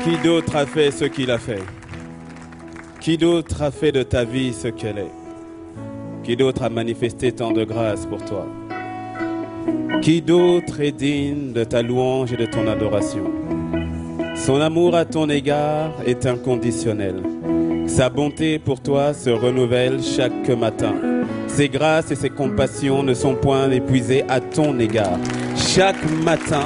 Qui d'autre a fait ce qu'il a fait? Qui d'autre a fait de ta vie ce qu'elle est? Qui d'autre a manifesté tant de grâce pour toi? Qui d'autre est digne de ta louange et de ton adoration? Son amour à ton égard est inconditionnel. Sa bonté pour toi se renouvelle chaque matin. Ses grâces et ses compassions ne sont point épuisées à ton égard. Chaque matin,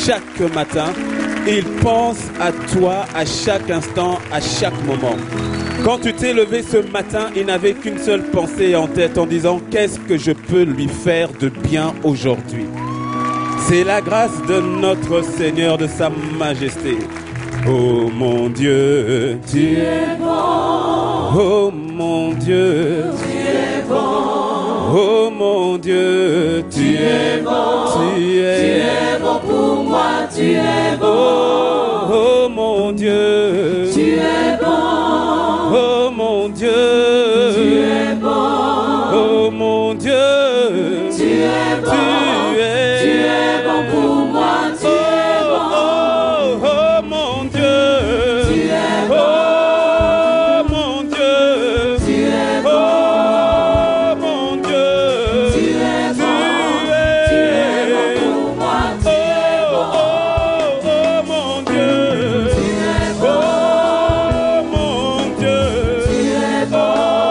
il pense à toi à chaque instant, à chaque moment. Quand tu t'es levé ce matin, il n'avait qu'une seule pensée en tête en disant « Qu'est-ce que je peux lui faire de bien aujourd'hui ?» C'est la grâce de notre Seigneur, de sa majesté. Oh mon Dieu, tu es bon. Oh mon Dieu, tu es bon. Oh mon Dieu, tu es bon. Tu es bon pour moi, tu es bon. Oh mon Dieu, tu es bon. Oh mon Dieu, tu es bon. Oh mon Dieu, tu es bon. Tu es bon pour moi, tu es bon. Oh mon Dieu, tu es bon. Oh mon Dieu, tu es bon. Oh mon Dieu, tu es bon. Tu es bon pour moi, tu es bon. Oh mon Dieu, tu es bon. Oh mon Dieu, tu es bon.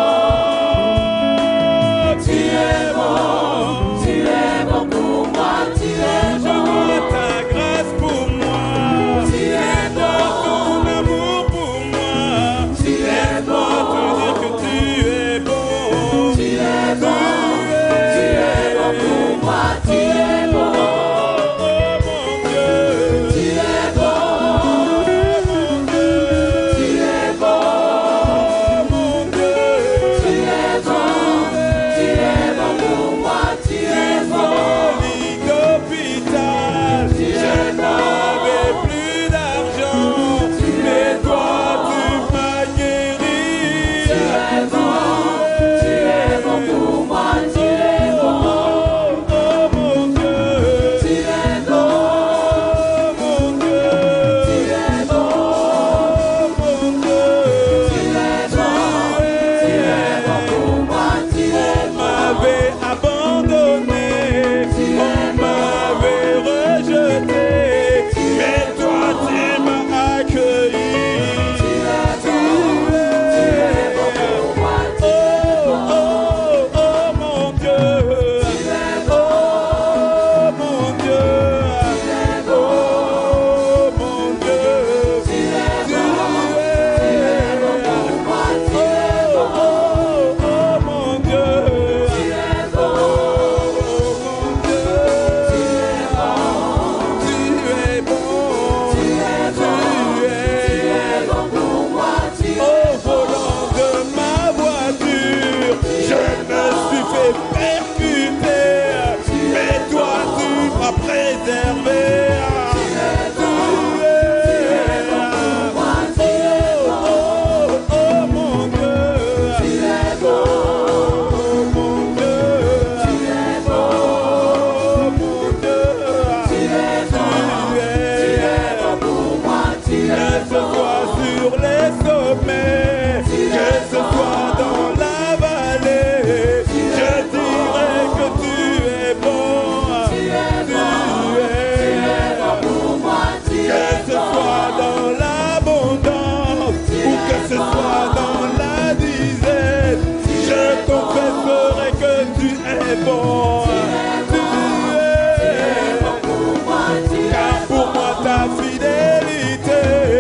Tu es bon. Tu es bon pour moi, tu es bon. Ta grâce pour moi, tu es bon. Ton amour pour moi, tu es bon. Te dire que tu es bon, tu es bon. Tu es bon pour moi, tu es bon. Oh mon Dieu, tu es bon. Mon Dieu, tu es bon. Mon Dieu, tu es bon. Tu es bon pour moi, tu es bon. Lit d'hôpital, je n'avais plus d'argent, mais toi tu m'as guéri. Tu es bon pour moi, tu es bon. Oh mon Dieu, tu es bon. Mon Dieu, tu es bon. Mon Dieu, tu es bon. Tu es bon pour moi, tu es bon. On m'avait abandonné, on m'avait rejeté, mais toi tu m'as accueilli. Tu es bon pour moi, tu es bon. Oh mon Dieu, tu es bon. Oh mon Dieu, tu es bon. Oh mon Dieu, tu es bon. Tu es bon pour moi, tu es bon. Oh mon Dieu, tu es bon. Oh mon Dieu, tu es bon. Tu es bon. Tu es bon. Tu es bon pour moi, tu es bon. Au volant de ma voiture, je me suis fait percuter, mais toi tu m'as préservé. Tu es bon. Tu es bon pour moi, tu es bon. Oh mon Dieu, tu es bon. Oh mon Dieu, tu es bon. Oh mon Dieu, tu es bon. Tu es bon pour moi, tu es bon. Que ce soit sur les sommets, que ce soit dans la vallée, je dirais que tu es bon. Tu es bon. Tu es bon pour moi, tu es bon. Que ce soit dans l'abondance ou que ce soit dans la dizaine, je confesserai que tu es bon. Tu es bon pour moi, car pour moi ta fidélité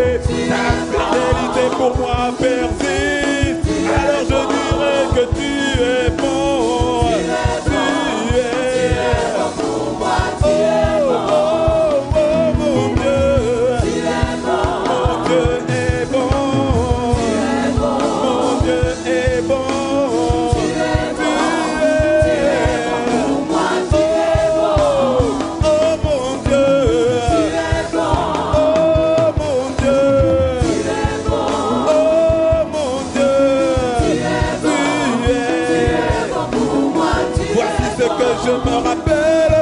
pour moi persiste. Alors je dirais que tu es bon. Tu es bon pour moi, tu es bon. Oh mon Dieu, tu es bon. Mon Dieu est bon. Tu es bon. Mon Dieu est bon. Tu es bon. Tu es bon pour moi, tu es bon. Oh mon Dieu, tu es bon. Oh mon Dieu, tu es bon. Oh mon Dieu, tu es bon. Tu es bon pour moi, tu es bon. Voici ce que je me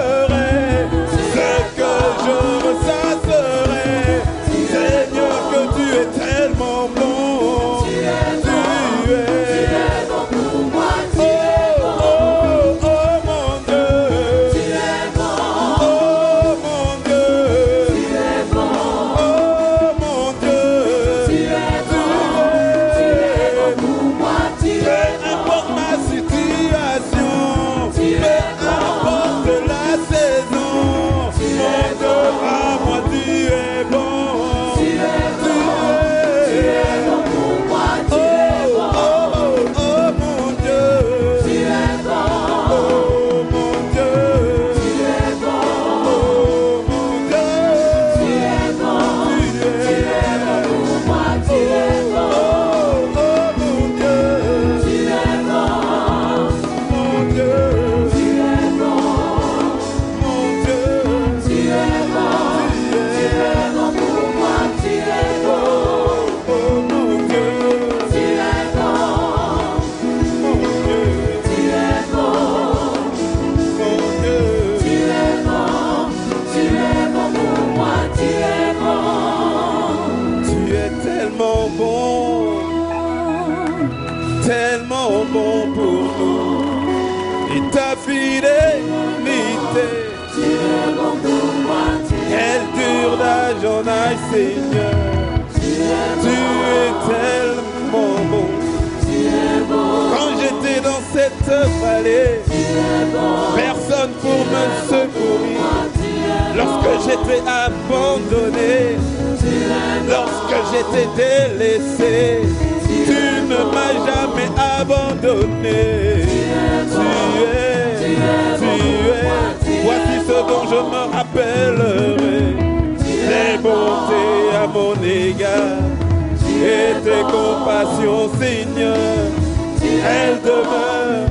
rappellerai, ce que je ressasserai. Seigneur, que Seigneur. Tu es tellement bon. Quand j'étais dans cette vallée, personne pour me secourir. Lorsque j'étais abandonné, lorsque j'étais délaissé, tu ne m'as jamais abandonné. Tu es, voici ce dont je me rappellerai. Tes bontés à mon égard et tes compassions, Seigneur, elles demeurent.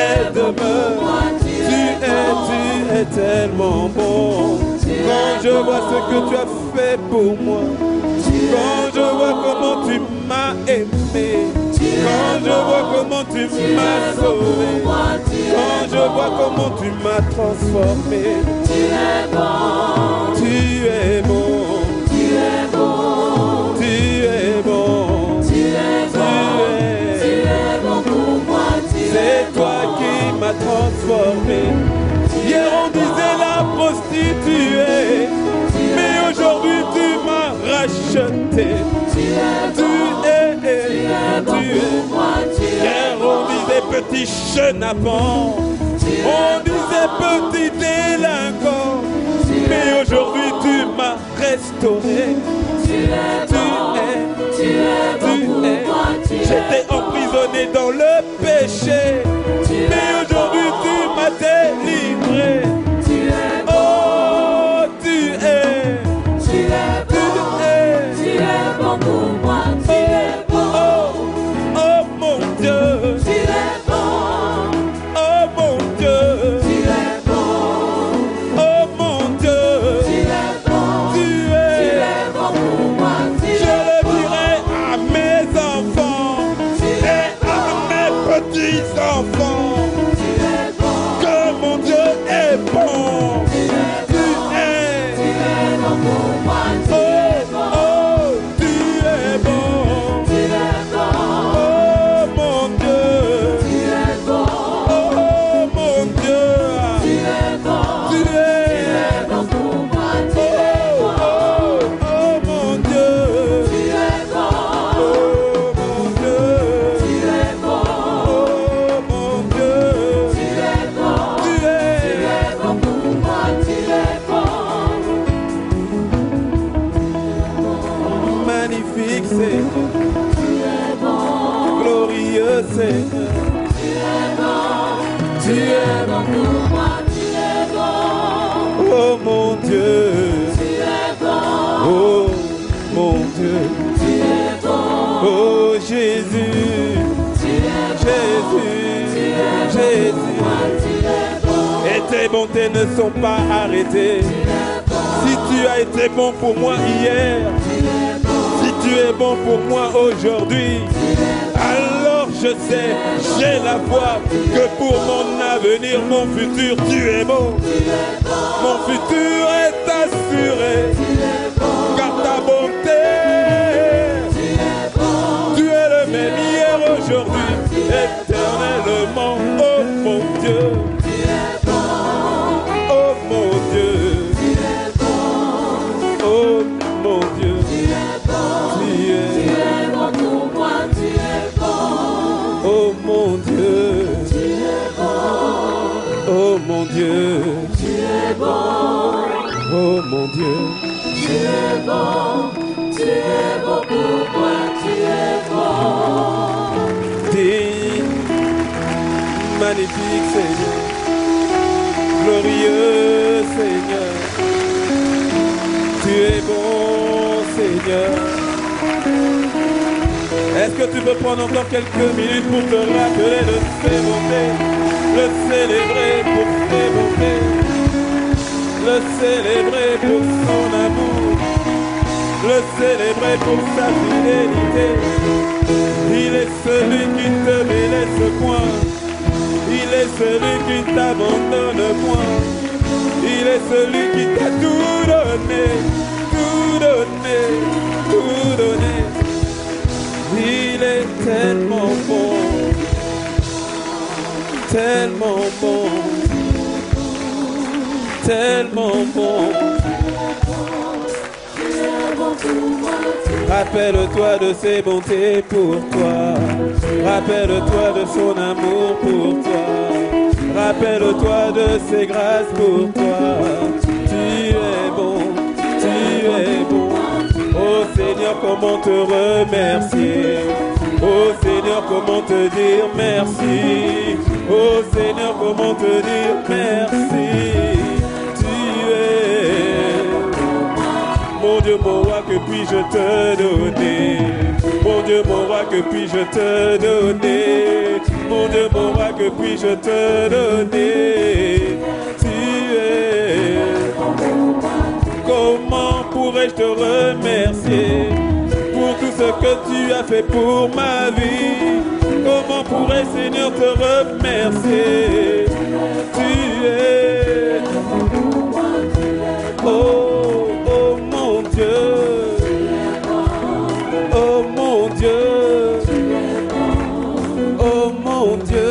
Tu es tellement bon. Quand je vois ce que tu as fait pour moi, quand je vois comment tu m'as aimé, quand je vois comment tu m'as sauvé, quand je vois comment tu m'as transformé, tu es bon, tu es bon, tu es bon, tu es bon, tu es bon pour moi, c'est toi qui m'as transformé. Hier on disait la prostituée, mais aujourd'hui tu m'as racheté. Tu es. Hier on disait petit chenapan, on disait petit délinquant, mais aujourd'hui tu m'as restauré. Tu es. J'étais emprisonné dans le péché, mais aujourd'hui tu m'as délivré. Oh, tu es bon pour moi, tu es bon. Oh mon Dieu, tu es bon. Oh mon Dieu, tu es bon. Oh mon Dieu, tu es bon. Tu es bon pour moi, je le dirai à mes enfants et à mes petits-enfants que mon Dieu est bon. Tu es bon pour moi, tu es bon. Oh, tu es bon. Oh mon Dieu, tu es bon. Oh mon Dieu, tu es bon. Tu es bon pour moi, tu es bon. Oh mon Dieu, tu es bon. Oh mon Dieu, tu es bon. Oh mon Dieu, tu es bon. Tu es bon pour moi, tu es bon. Magnifique Seigneur, tu es bon. Glorieux Seigneur, tu es bon. Tu es bon pour moi, tu es bon. Oh mon Dieu, tu es bon. Oh mon Dieu, tu es bon. Oh Jésus, tu es bon. Jésus, et tes bontés ne sont pas arrêtées. Si tu as été bon pour moi hier, si tu es bon pour moi aujourd'hui, alors je sais, j'ai la foi que pour mon avenir, mon futur, tu es bon. Mon futur est assuré, car ta bonté, tu es le même hier, aujourd'hui, éternellement. Oh mon Dieu, oh mon Dieu, oh mon Dieu, tu es bon pour moi, tu es bon. Oh mon Dieu, tu es bon. Oh mon Dieu, tu es bon. Oh mon Dieu, tu es bon. Tu es bon pour moi, tu es bon. Digne, magnifique Seigneur, glorieux Seigneur, tu es bon Seigneur. Est-ce que tu peux prendre encore quelques minutes pour te rappeler de ses bontés, le célébrer pour ses bontés, le célébrer pour son amour, le célébrer pour sa fidélité. Il est celui qui te délaisse point, il est celui qui t'abandonne point, il est celui qui t'a tout donné, tout donné, tout donné. Il est tellement bon, tellement bon, tellement bon. Tu es Rappelle-toi de ses bontés pour toi. Rappelle-toi de son amour pour toi. Rappelle-toi de ses grâces pour toi. Tu es bon, tu es bon. Oh Seigneur, comment te remercier? Oh Seigneur, comment te dire merci? Oh Seigneur, comment te dire merci? Tu es mon Dieu, mon roi, que puis-je te donner? Mon Dieu, mon roi, que puis-je te donner? Mon Dieu, mon roi, que puis-je te donner? Tu es. Comment pourrais-je te remercier pour tout ce que tu as fait pour ma vie? Comment pourrais-je, Seigneur, te remercier? Tu es. Oh, oh mon Dieu. Oh mon Dieu. Oh mon Dieu.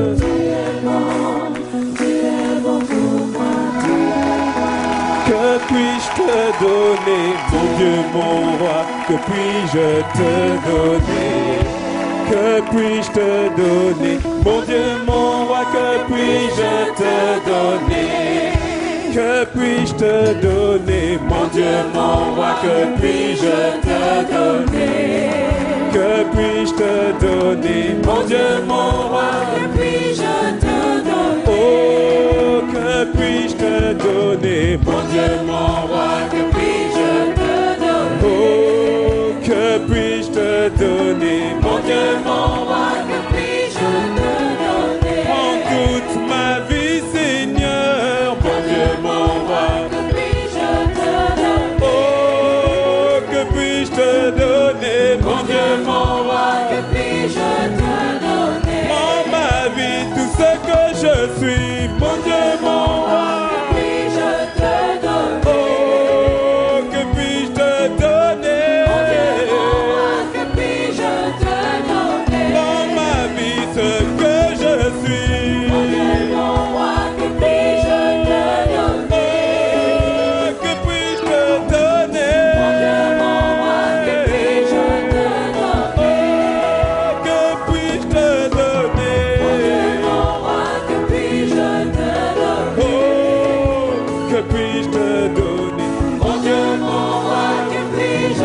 Que puis-je te donner, mon Dieu, mon roi? Que puis-je te donner? Que puis-je te donner, mon Dieu, mon roi? Que puis-je te donner? Que puis-je te donner, mon Dieu, mon roi? Que puis-je te donner? Que puis-je te donner, mon Dieu, mon roi? Que puis-je te donner? Oh, que puis-je te donner, mon Dieu, mon roi? Que puis-je te donner? Oh, que puis-je te donner, mon Dieu, mon roi? Que puis-je te donner? Prends toute ma vie, Seigneur, mon Dieu, mon roi. Que puis-je te donner? Oh, que puis-je te donner, mon Dieu, mon roi? Que puis-je te donner? Prends ma vie, tout ce que je suis, mon Dieu, mon roi. Que puis-je te donner? Oh, que puis-je te donner? Mon Dieu, mon roi, que puis-je te donner? Prends ma vie, ce que je suis. Mon Dieu, mon roi, que puis-je te donner? Oh, que puis-je te donner? Mon Dieu, mon roi, que puis-je te donner? Oh, que puis-je te donner? Mon Dieu, mon roi, que puis-je te donner? Oh, que puis-je te donner? Mon Dieu, mon roi, que puis-je te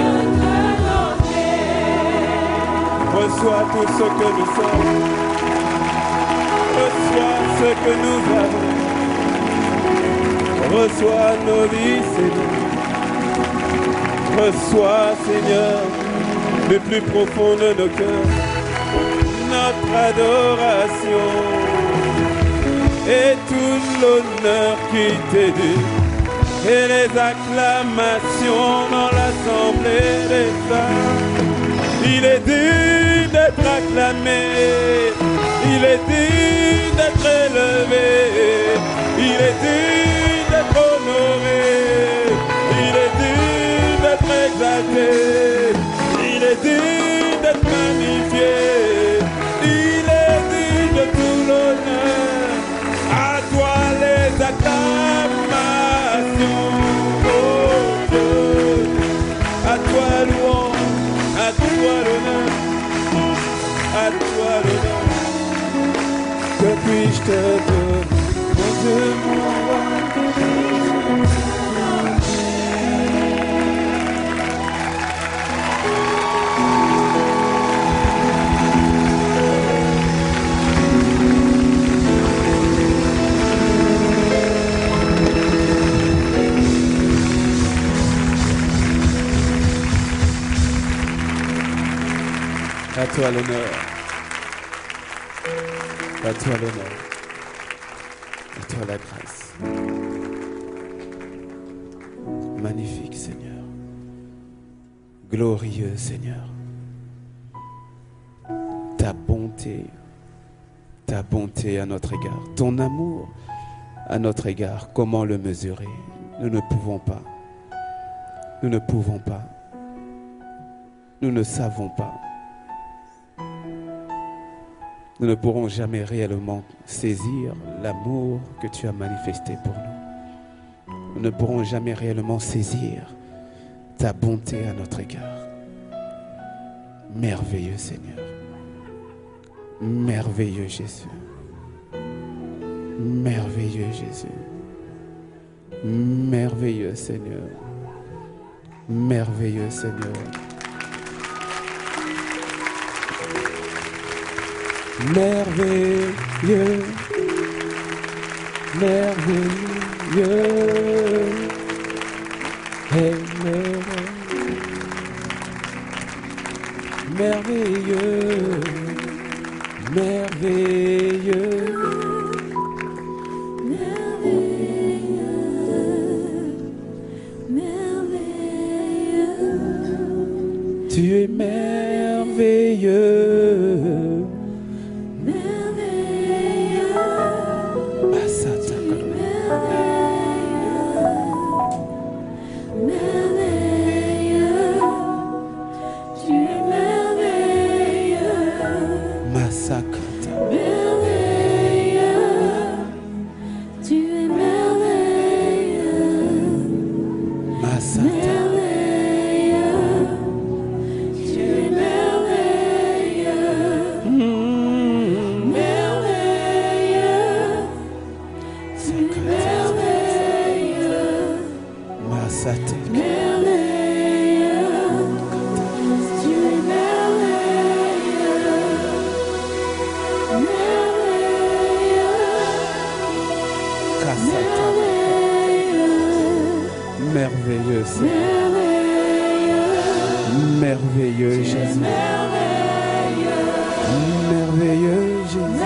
donner? Reçois tout ce que nous sommes. Reçois ce que nous avons. Reçois nos vies, Seigneur. Reçois, Seigneur, le plus profond de nos cœurs, notre adoration et tout l'honneur qui t'est dû, et les acclamations dans l'assemblée des saints. Il est digne d'être acclamé, il est digne d'être élevé, il est digne d'être honoré, il est digne d'être exalté, il est digne d'être magnifié, il est digne de tout l'honneur. À toi les acclamations, oh Dieu, à toi louange, à toi l'honneur, à toi l'honneur. Que puis-je te donner, mon Dieu, mon roi? À toi l'honneur. À toi l'honneur. À toi la grâce. Magnifique Seigneur. Glorieux Seigneur. Ta bonté à notre égard, ton amour à notre égard, comment le mesurer? Nous ne pouvons pas. Nous ne pouvons pas. Nous ne savons pas. Nous ne pourrons jamais réellement saisir l'amour que tu as manifesté pour nous. Nous ne pourrons jamais réellement saisir ta bonté à notre égard. Merveilleux Seigneur. Merveilleux Jésus. Merveilleux Jésus. Merveilleux Seigneur. Merveilleux Seigneur. Merveilleux. Merveilleux. Hey, merveilleux. Merveilleux. Tu es merveilleux. Merveilleux. Merveilleux. Tu es merveilleux. Massacre. Merveilleux. Tu es merveilleux. Massacre. Merveilleux Seigneur. Merveilleux Jésus. Merveilleux Jésus.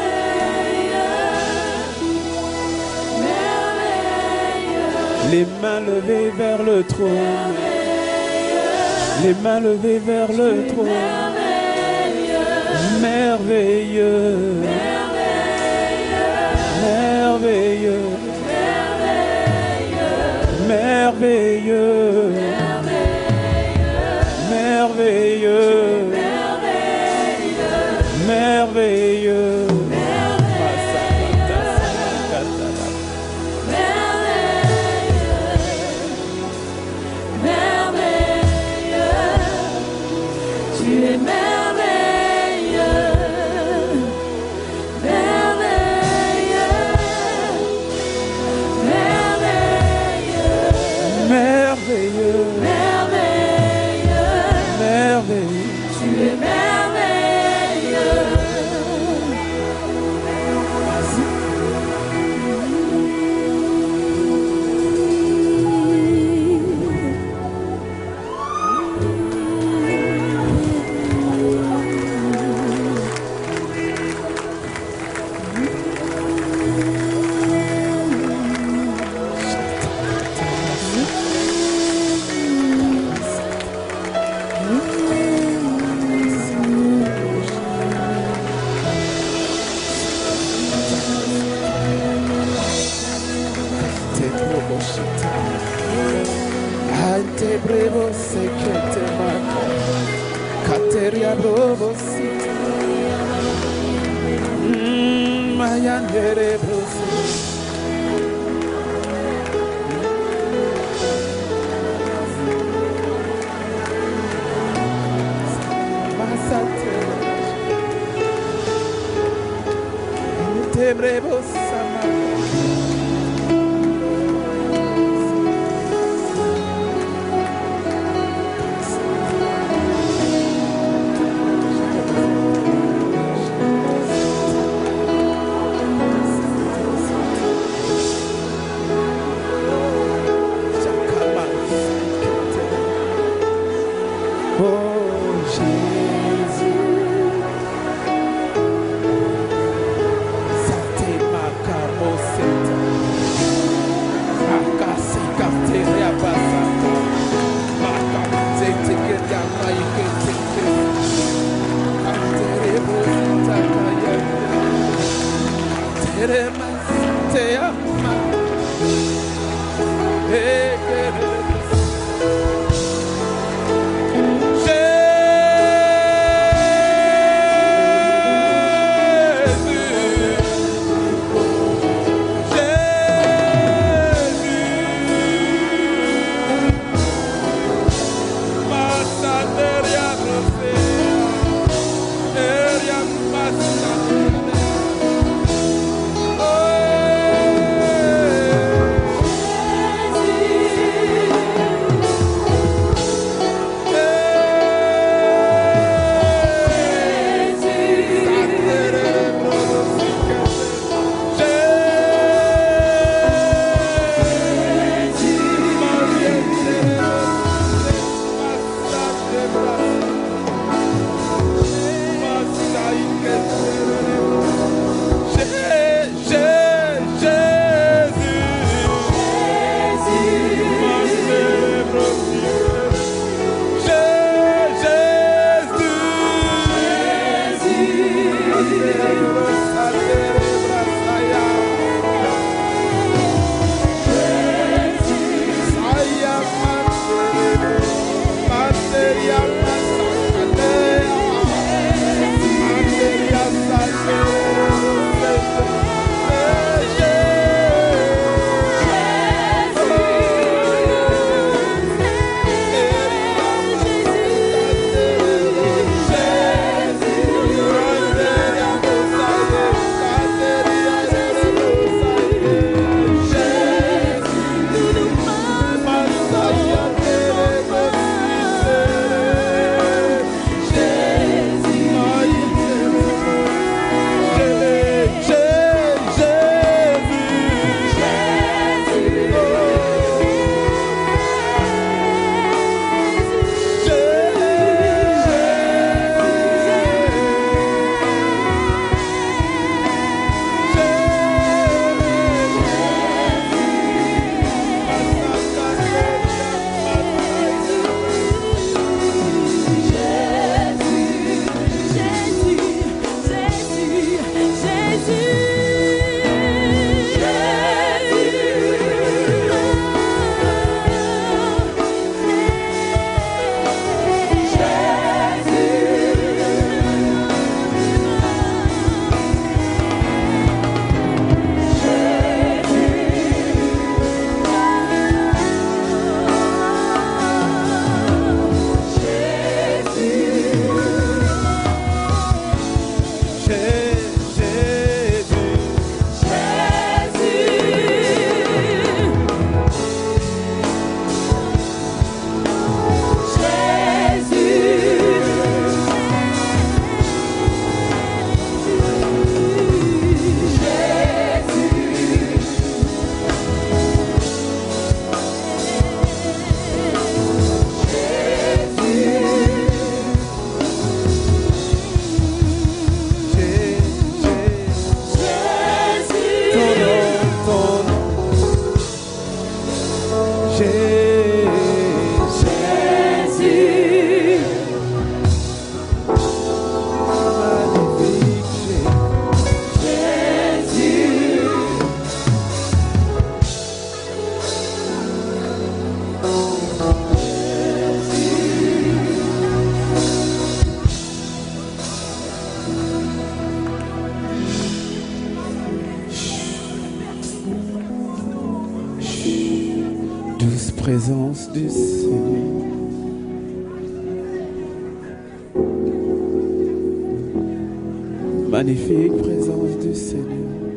Les mains levées vers le trône. Les mains levées vers le trône. Merveilleux. Merveilleux. Merveilleux. Merveilleux. Merveilleux. présence du Seigneur. Magnifique présence du Seigneur.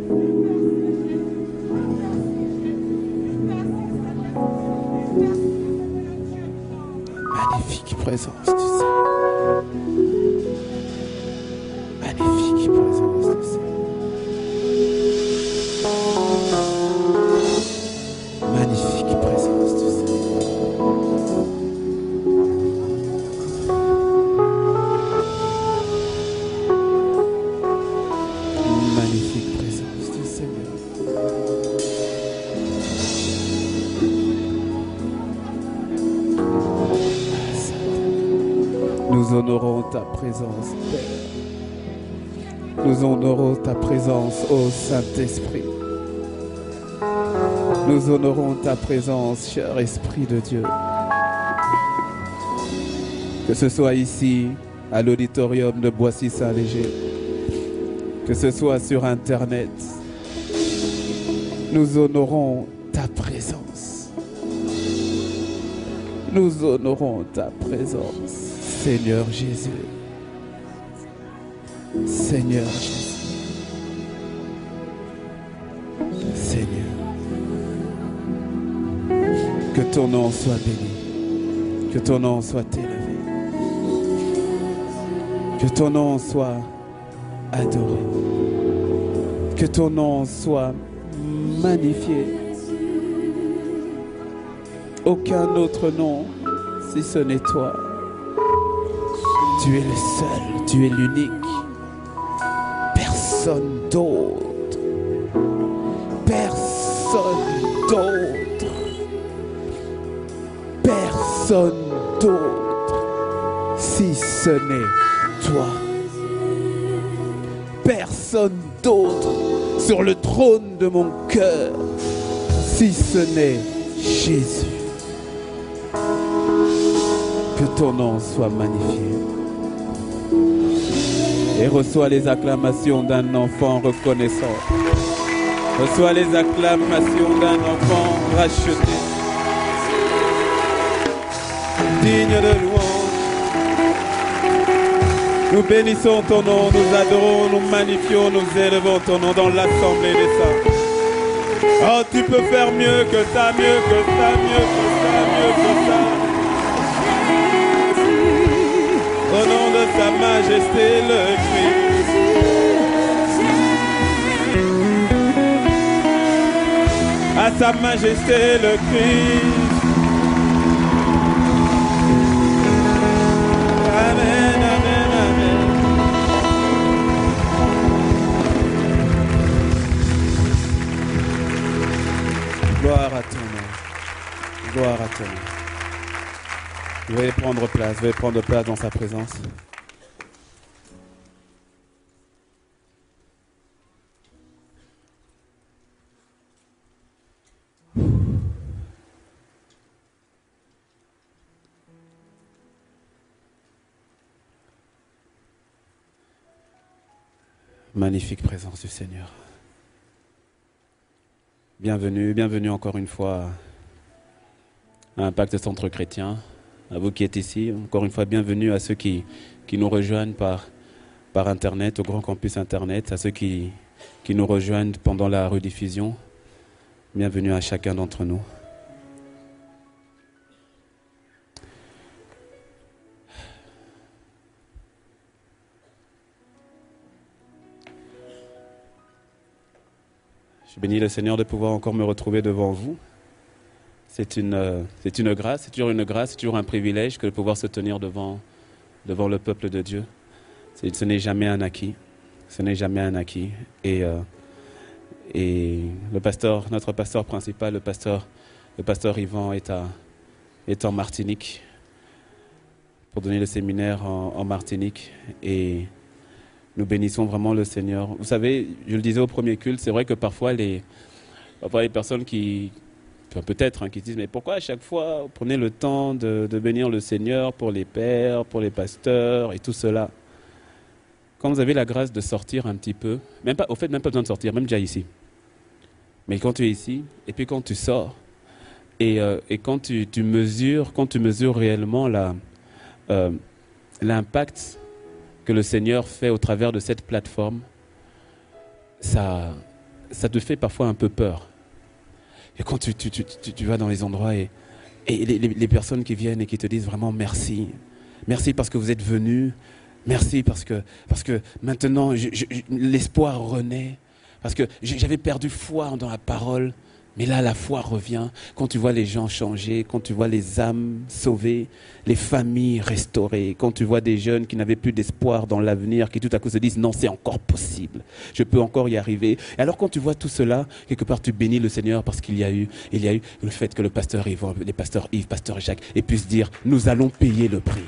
Magnifique présence du Seigneur. Magnifique présence du Seigneur. Magnifique présence du Seigneur. Magnifique présence du Seigneur. Nous honorons ta présence, Père. Nous honorons ta présence, ô Saint-Esprit. Nous honorons ta présence, cher Esprit de Dieu. Que ce soit ici, à l'auditorium de Boissy-Saint-Léger, que ce soit sur Internet, nous honorons ta présence. Nous honorons ta présence, Seigneur Jésus. Seigneur Jésus. Seigneur. Que ton nom soit béni. Que ton nom soit élevé. Que ton nom soit adoré. Que ton nom soit magnifié. Aucun autre nom, si ce n'est toi. Tu es le seul, tu es l'unique. Personne d'autre. Personne d'autre. Personne d'autre. Si ce n'est toi. Personne d'autre sur le trône de mon cœur, si ce n'est Jésus. Que ton nom soit magnifié. Et reçois les acclamations d'un enfant reconnaissant. Reçois les acclamations d'un enfant racheté. Digne de louange. Nous bénissons ton nom, nous adorons, nous magnifions, nous élevons ton nom dans l'assemblée des saints. Oh, tu peux faire mieux que ça, mieux que ça, mieux que ça, mieux que ça. Au nom de sa majesté, le Christ. À sa majesté, le Christ. Amen, amen, amen. Gloire à ton nom. Gloire à ton nom. Veuillez prendre place dans sa présence. Magnifique présence du Seigneur. Bienvenue encore une fois à Impact Centre Chrétien. À vous qui êtes ici, encore une fois, bienvenue à ceux qui nous rejoignent par Internet, au Grand Campus Internet, à ceux qui nous rejoignent pendant la rediffusion. Bienvenue à chacun d'entre nous. Je bénis le Seigneur de pouvoir encore me retrouver devant vous. C'est une grâce, c'est toujours une grâce, c'est toujours un privilège que de pouvoir se tenir devant le peuple de Dieu. Ce n'est jamais un acquis. Ce n'est jamais un acquis. Et notre pasteur principal, le pasteur Yvan est en Martinique pour donner le séminaire en Martinique. Et nous bénissons vraiment le Seigneur. Vous savez, je le disais au premier culte, c'est vrai que parfois les personnes qui disent, mais pourquoi à chaque fois vous prenez le temps de bénir le Seigneur pour les pères, pour les pasteurs et tout cela. Quand vous avez la grâce de sortir un petit peu, même pas besoin de sortir, même déjà ici. Mais quand tu es ici, et puis quand tu sors, Et quand tu mesures réellement l'impact que le Seigneur fait au travers de cette plateforme, ça te fait parfois un peu peur. Et quand tu vas dans les endroits et les personnes qui viennent et qui te disent vraiment merci. Merci parce que vous êtes venus. Merci parce que maintenant l'espoir renaît. Parce que j'avais perdu foi dans la parole. Mais là, la foi revient. Quand tu vois les gens changer, quand tu vois les âmes sauvées, les familles restaurées, quand tu vois des jeunes qui n'avaient plus d'espoir dans l'avenir, qui tout à coup se disent non, c'est encore possible, je peux encore y arriver. Et alors quand tu vois tout cela, quelque part tu bénis le Seigneur parce qu'il y a eu le fait que le pasteur Yves, les pasteurs Yves, pasteur Jacques, et puissent dire nous allons payer le prix.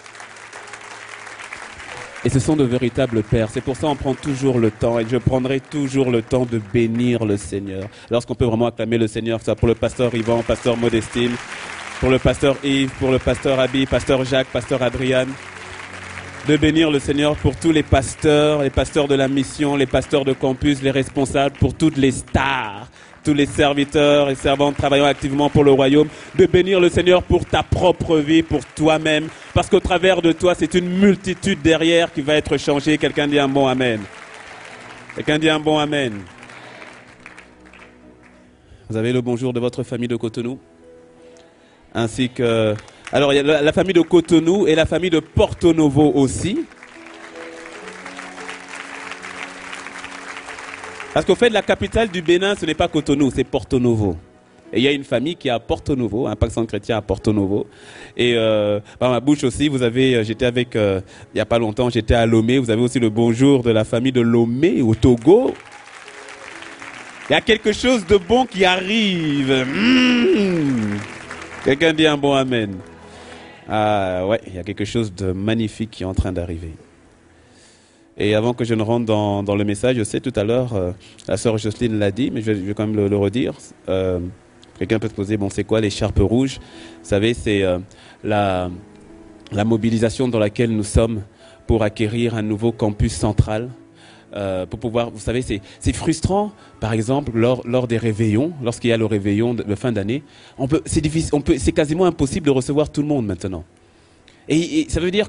Et ce sont de véritables pères. C'est pour ça qu'on prend toujours le temps, et je prendrai toujours le temps de bénir le Seigneur. Lorsqu'on peut vraiment acclamer le Seigneur, que ce soit pour le pasteur Yvan, pasteur Modestine, pour le pasteur Yves, pour le pasteur Abi, pasteur Jacques, pasteur Adriane. De bénir le Seigneur pour tous les pasteurs de la mission, les pasteurs de campus, les responsables, pour toutes les stars, tous les serviteurs et servantes travaillant activement pour le royaume, de bénir le Seigneur pour ta propre vie, pour toi-même, parce qu'au travers de toi, c'est une multitude derrière qui va être changée. Quelqu'un dit un bon amen. Quelqu'un dit un bon amen. Vous avez le bonjour de votre famille de Cotonou, ainsi que... Alors, il y a la famille de Cotonou et la famille de Porto Novo aussi. Parce qu'au fait, la capitale du Bénin, ce n'est pas Cotonou, c'est Porto Novo. Et il y a une famille qui est à Porto Novo, un pacte chrétien à Porto Novo. Et par ma bouche aussi, j'étais avec, il n'y a pas longtemps, j'étais à Lomé. Vous avez aussi le bonjour de la famille de Lomé au Togo. Il y a quelque chose de bon qui arrive. Quelqu'un dit un bon amen. Ah ouais, il y a quelque chose de magnifique qui est en train d'arriver. Et avant que je ne rentre dans le message, je sais tout à l'heure, la sœur Jocelyne l'a dit, mais je vais quand même le redire. Quelqu'un peut se poser, bon, c'est quoi l'écharpe rouge? Vous savez, c'est la mobilisation dans laquelle nous sommes pour acquérir un nouveau campus central. Pour pouvoir, vous savez, c'est frustrant, par exemple, lors des réveillons, lorsqu'il y a le réveillon de fin d'année, c'est quasiment impossible de recevoir tout le monde maintenant. Et ça veut dire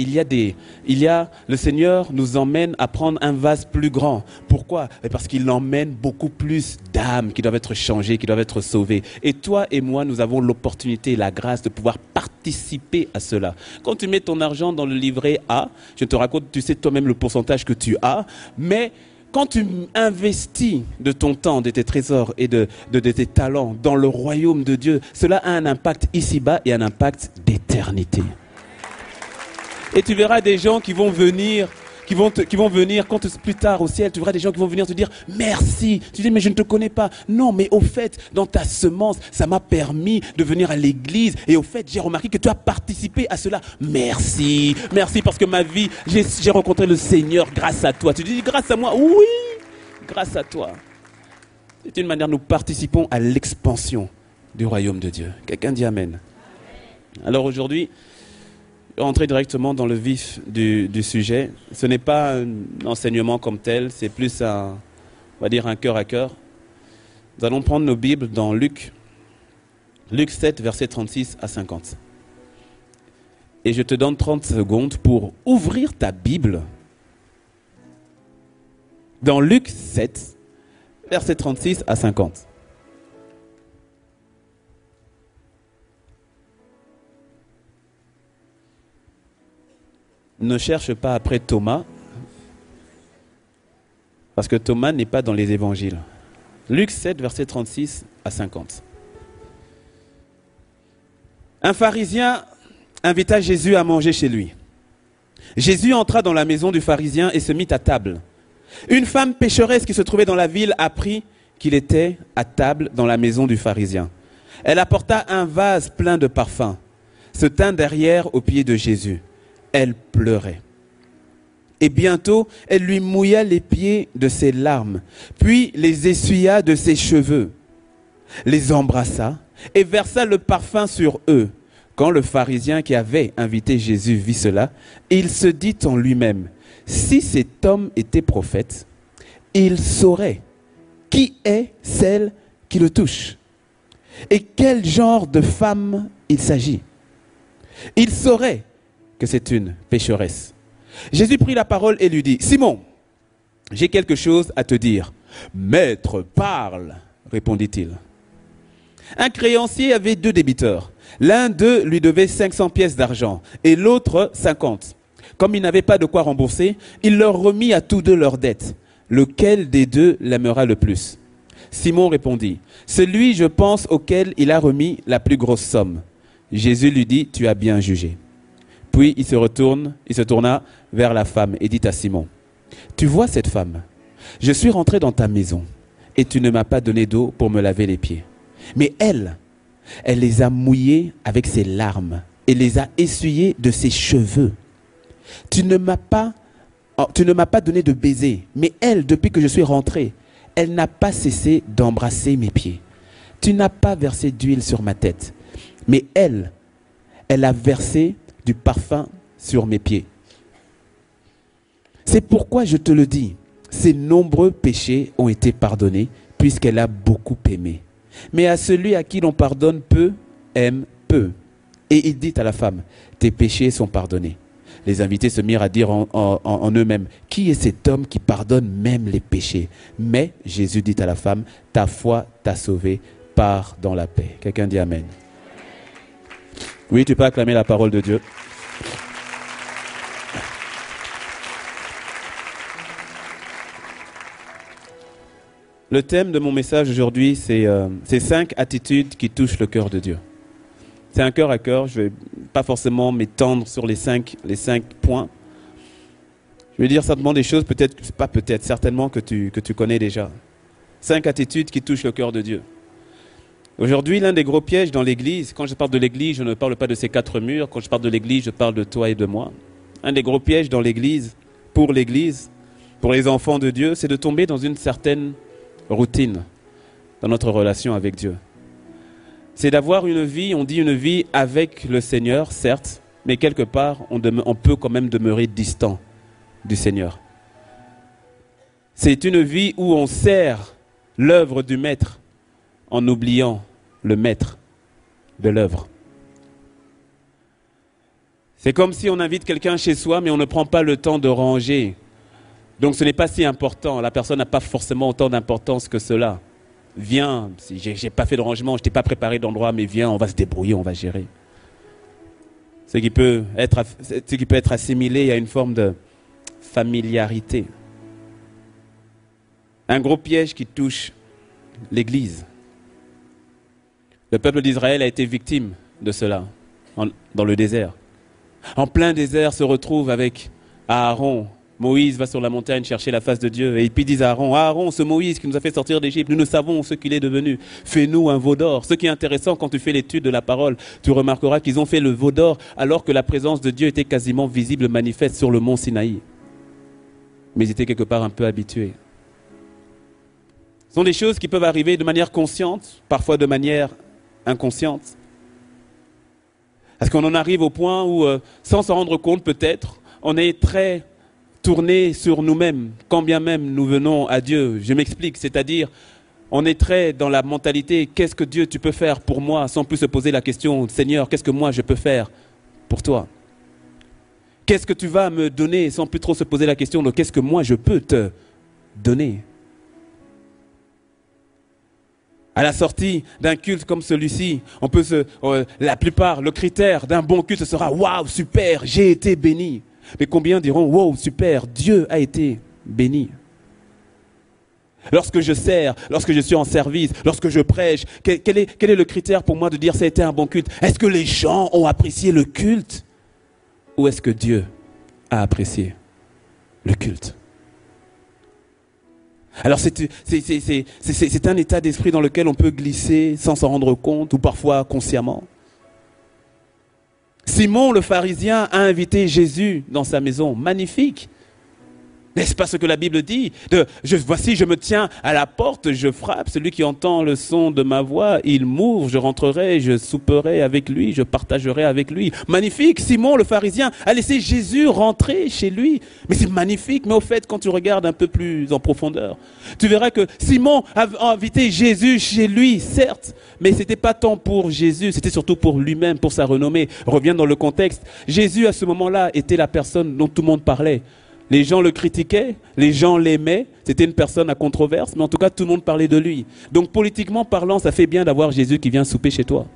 le Seigneur nous emmène à prendre un vase plus grand. Pourquoi? Parce qu'il emmène beaucoup plus d'âmes qui doivent être changées, qui doivent être sauvées. Et toi et moi, nous avons l'opportunité et la grâce de pouvoir participer à cela. Quand tu mets ton argent dans le livret A, je te raconte, tu sais toi-même le pourcentage que tu as, mais quand tu investis de ton temps, de tes trésors et de tes talents dans le royaume de Dieu, cela a un impact ici-bas et un impact d'éternité. Et tu verras des gens qui vont venir, quand plus tard au ciel, tu verras des gens qui vont venir te dire merci. Tu dis mais je ne te connais pas. Non, mais au fait, dans ta semence, ça m'a permis de venir à l'église. Et au fait, j'ai remarqué que tu as participé à cela. Merci, merci parce que ma vie, j'ai rencontré le Seigneur grâce à toi. Tu dis grâce à moi? Oui, grâce à toi. C'est une manière, nous participons à l'expansion du royaume de Dieu. Quelqu'un dit amen. Alors aujourd'hui, entrer directement dans le vif du sujet. Ce n'est pas un enseignement comme tel, c'est plus on va dire un cœur à cœur. Nous allons prendre nos Bibles dans Luc 7, versets 36 à 50. Et je te donne 30 secondes pour ouvrir ta Bible dans Luc 7, versets 36 à 50. Ne cherche pas après Thomas, parce que Thomas n'est pas dans les évangiles. Luc 7, versets 36 à 50. Un pharisien invita Jésus à manger chez lui. Jésus entra dans la maison du pharisien et se mit à table. Une femme pécheresse qui se trouvait dans la ville apprit qu'il était à table dans la maison du pharisien. Elle apporta un vase plein de parfums, se tint derrière aux pieds de Jésus. Elle pleurait. Et bientôt, elle lui mouilla les pieds de ses larmes, puis les essuya de ses cheveux, les embrassa et versa le parfum sur eux. Quand le pharisien qui avait invité Jésus vit cela, il se dit en lui-même, si cet homme était prophète, il saurait qui est celle qui le touche, et quel genre de femme il s'agit. Il saurait que c'est une pécheresse. Jésus prit la parole et lui dit, « Simon, j'ai quelque chose à te dire. »« Maître, parle, répondit-il. » Un créancier avait 2 débiteurs. L'un d'eux lui devait 500 pièces d'argent et l'autre 50. Comme il n'avait pas de quoi rembourser, il leur remit à tous 2 leurs dettes. Lequel des 2 l'aimera le plus? Simon répondit, « Celui, je pense, auquel il a remis la plus grosse somme. » Jésus lui dit, « Tu as bien jugé. » Puis il se tourna vers la femme et dit à Simon, « Tu vois cette femme? Je suis rentré dans ta maison et tu ne m'as pas donné d'eau pour me laver les pieds. Mais elle les a mouillés avec ses larmes et les a essuyés de ses cheveux. Tu ne m'as pas donné de baiser, mais elle, depuis que je suis rentré, elle n'a pas cessé d'embrasser mes pieds. Tu n'as pas versé d'huile sur ma tête, mais elle a versé du parfum sur mes pieds. C'est pourquoi je te le dis, ses nombreux péchés ont été pardonnés, puisqu'elle a beaucoup aimé. Mais à celui à qui l'on pardonne peu, aime peu. » Et il dit à la femme, « Tes péchés sont pardonnés. » Les invités se mirent à dire en eux-mêmes, « Qui est cet homme qui pardonne même les péchés ?» Mais Jésus dit à la femme, « Ta foi t'a sauvée, pars dans la paix. » Quelqu'un dit Amen. Oui, tu peux acclamer la parole de Dieu. Le thème de mon message aujourd'hui, c'est 5 attitudes qui touchent le cœur de Dieu. C'est un cœur à cœur, je ne vais pas forcément m'étendre sur les 5 points. Je vais dire simplement des choses, certainement que tu connais déjà. 5 attitudes qui touchent le cœur de Dieu. Aujourd'hui, l'un des gros pièges dans l'Église, quand je parle de l'Église, je ne parle pas de ces 4 murs, quand je parle de l'Église, je parle de toi et de moi. Un des gros pièges dans l'Église, pour les enfants de Dieu, c'est de tomber dans une certaine routine dans notre relation avec Dieu. C'est d'avoir une vie, on dit une vie avec le Seigneur, certes, mais quelque part, on peut quand même demeurer distant du Seigneur. C'est une vie où on sert l'œuvre du Maître en oubliant le Maître de l'œuvre. C'est comme si on invite quelqu'un chez soi, mais on ne prend pas le temps de ranger. Donc ce n'est pas si important, la personne n'a pas forcément autant d'importance que cela. Viens, si j'ai pas fait de rangement, je t'ai pas préparé d'endroit, mais viens, on va se débrouiller, on va gérer. Ce qui peut être assimilé à une forme de familiarité. Un gros piège qui touche l'Église. Le peuple d'Israël a été victime de cela dans le désert. En plein désert se retrouve avec Aaron. Moïse va sur la montagne chercher la face de Dieu et puis dit à Aaron, « Aaron, ce Moïse qui nous a fait sortir d'Égypte, nous ne savons ce qu'il est devenu. Fais-nous un veau d'or. » Ce qui est intéressant quand tu fais l'étude de la parole, tu remarqueras qu'ils ont fait le veau d'or alors que la présence de Dieu était quasiment visible, manifeste sur le mont Sinaï. Mais ils étaient quelque part un peu habitués. Ce sont des choses qui peuvent arriver de manière consciente, parfois de manière inconsciente. Parce qu'on en arrive au point où, sans s'en rendre compte peut-être, on est très tourné sur nous-mêmes, quand bien même nous venons à Dieu. Je m'explique, c'est-à-dire, on est très dans la mentalité, qu'est-ce que Dieu tu peux faire pour moi, sans plus se poser la question, Seigneur, qu'est-ce que moi je peux faire pour toi? Qu'est-ce que tu vas me donner, sans plus trop se poser la question de qu'est-ce que moi je peux te donner? À la sortie d'un culte comme celui-ci, la plupart, le critère d'un bon culte, ce sera « Waouh, super, j'ai été béni ». Mais combien diront « Wow, super, Dieu a été béni ». Lorsque je sers, lorsque je suis en service, lorsque je prêche, quel est le critère pour moi de dire « Ça a été un bon culte » ? Est-ce que les gens ont apprécié le culte ? Ou est-ce que Dieu a apprécié le culte ? Alors c'est un état d'esprit dans lequel on peut glisser sans s'en rendre compte ou parfois consciemment. Simon le pharisien a invité Jésus dans sa maison. Magnifique. N'est-ce pas ce que la Bible dit? Voici, je me tiens à la porte, je frappe. Celui qui entend le son de ma voix, il m'ouvre. Je rentrerai, je souperai avec lui, je partagerai avec lui. Magnifique, Simon le pharisien a laissé Jésus rentrer chez lui. Mais c'est magnifique. Mais au fait, quand tu regardes un peu plus en profondeur, tu verras que Simon a invité Jésus chez lui, certes. Mais ce n'était pas tant pour Jésus, c'était surtout pour lui-même, pour sa renommée. Reviens dans le contexte. Jésus, à ce moment-là, était la personne dont tout le monde parlait. Les gens le critiquaient, les gens l'aimaient, c'était une personne à controverse, mais en tout cas, tout le monde parlait de lui. Donc, politiquement parlant, ça fait bien d'avoir Jésus qui vient souper chez toi.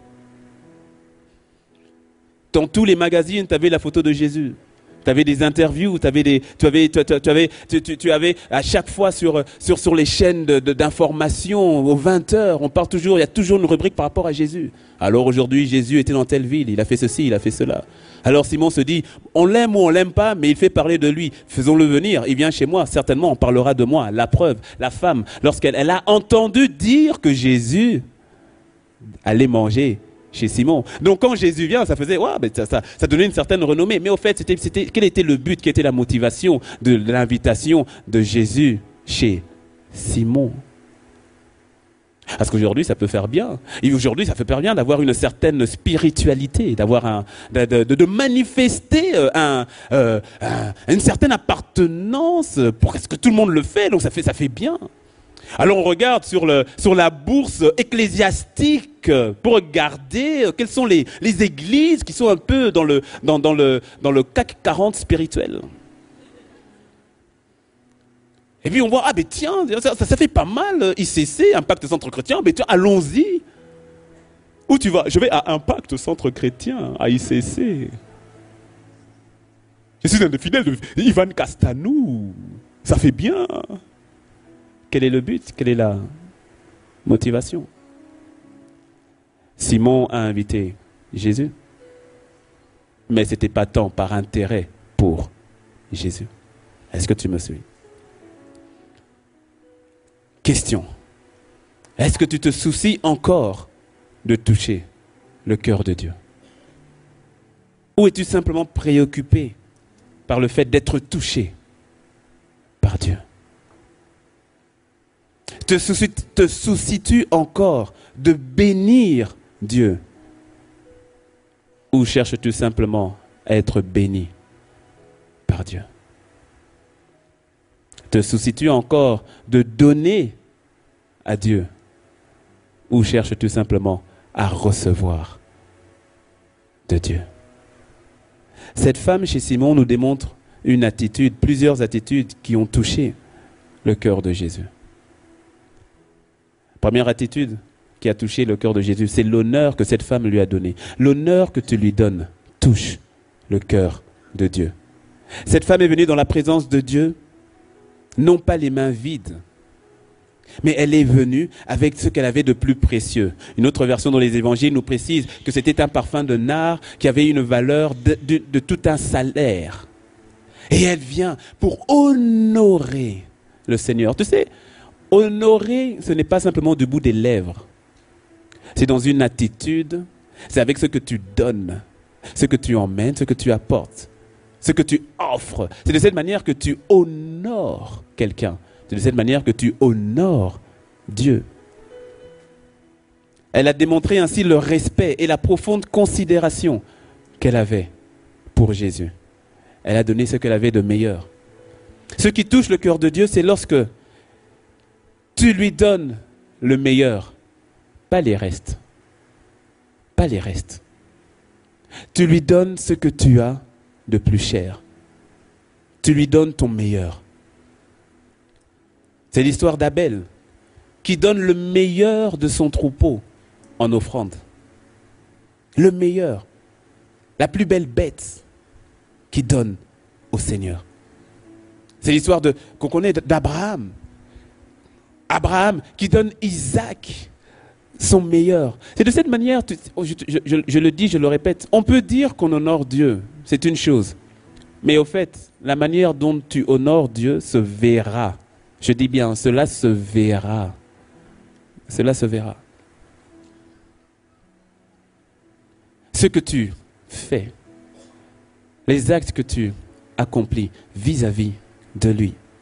Dans tous les magazines, tu avais la photo de Jésus. Tu avais des interviews, tu avais à chaque fois sur les chaînes d'information, aux 20h, on parle toujours, il y a toujours une rubrique par rapport à Jésus. Alors aujourd'hui, Jésus était dans telle ville, il a fait ceci, il a fait cela. Alors Simon se dit, on l'aime ou on l'aime pas, mais il fait parler de lui. Faisons-le venir, il vient chez moi, certainement on parlera de moi. La preuve, la femme, lorsqu'elle a entendu dire que Jésus allait manger chez Simon. Donc quand Jésus vient, ça faisait, ça donnait une certaine renommée. Mais au fait, quel était le but, quelle était la motivation de l'invitation de Jésus chez Simon? Parce qu'aujourd'hui, ça peut faire bien. Et aujourd'hui, ça peut faire bien d'avoir une certaine spiritualité, de manifester une certaine appartenance, parce que tout le monde le fait, donc ça fait bien. Alors on regarde sur la bourse ecclésiastique pour regarder quelles sont les églises qui sont un peu dans le CAC 40 spirituel. Et puis on voit, ah ben tiens, ça fait pas mal, ICC, Impact Centre Chrétien, ben tiens, allons-y. Où tu vas? Je vais à Impact Centre Chrétien, à ICC. Je suis un des fidèles de Ivan Castanou. Ça fait bien. Quel est le but? Quelle est la motivation? Simon a invité Jésus, mais ce n'était pas tant par intérêt pour Jésus. Est-ce que tu me suis? Question. Est-ce que tu te soucies encore de toucher le cœur de Dieu? Ou es-tu simplement préoccupé par le fait d'être touché par Dieu? Te soucies-tu encore de bénir Dieu? Ou cherches-tu simplement à être béni par Dieu? Te soucies-tu encore de donner à Dieu? Ou cherches-tu simplement à recevoir de Dieu? Cette femme chez Simon nous démontre plusieurs attitudes qui ont touché le cœur de Jésus. Première attitude qui a touché le cœur de Jésus, c'est l'honneur que cette femme lui a donné. L'honneur que tu lui donnes touche le cœur de Dieu. Cette femme est venue dans la présence de Dieu, non pas les mains vides, mais elle est venue avec ce qu'elle avait de plus précieux. Une autre version dans les évangiles nous précise que c'était un parfum de nard qui avait une valeur de tout un salaire. Et elle vient pour honorer le Seigneur. Tu sais, honorer, ce n'est pas simplement du bout des lèvres. C'est dans une attitude, c'est avec ce que tu donnes, ce que tu emmènes, ce que tu apportes, ce que tu offres. C'est de cette manière que tu honores quelqu'un. C'est de cette manière que tu honores Dieu. Elle a démontré ainsi le respect et la profonde considération qu'elle avait pour Jésus. Elle a donné ce qu'elle avait de meilleur. Ce qui touche le cœur de Dieu, c'est lorsque tu lui donnes le meilleur, pas les restes. Pas les restes. Tu lui donnes ce que tu as de plus cher. Tu lui donnes ton meilleur. C'est l'histoire d'Abel qui donne le meilleur de son troupeau en offrande. Le meilleur. La plus belle bête qui donne au Seigneur. C'est l'histoire qu'on connaît d'Abraham. Abraham qui donne Isaac, son meilleur. C'est de cette manière, je le dis, je le répète, on peut dire qu'on honore Dieu, c'est une chose. Mais au fait, la manière dont tu honores Dieu se verra. Je dis bien, cela se verra. Cela se verra. Ce que tu fais, les actes que tu accomplis vis-à-vis de lui,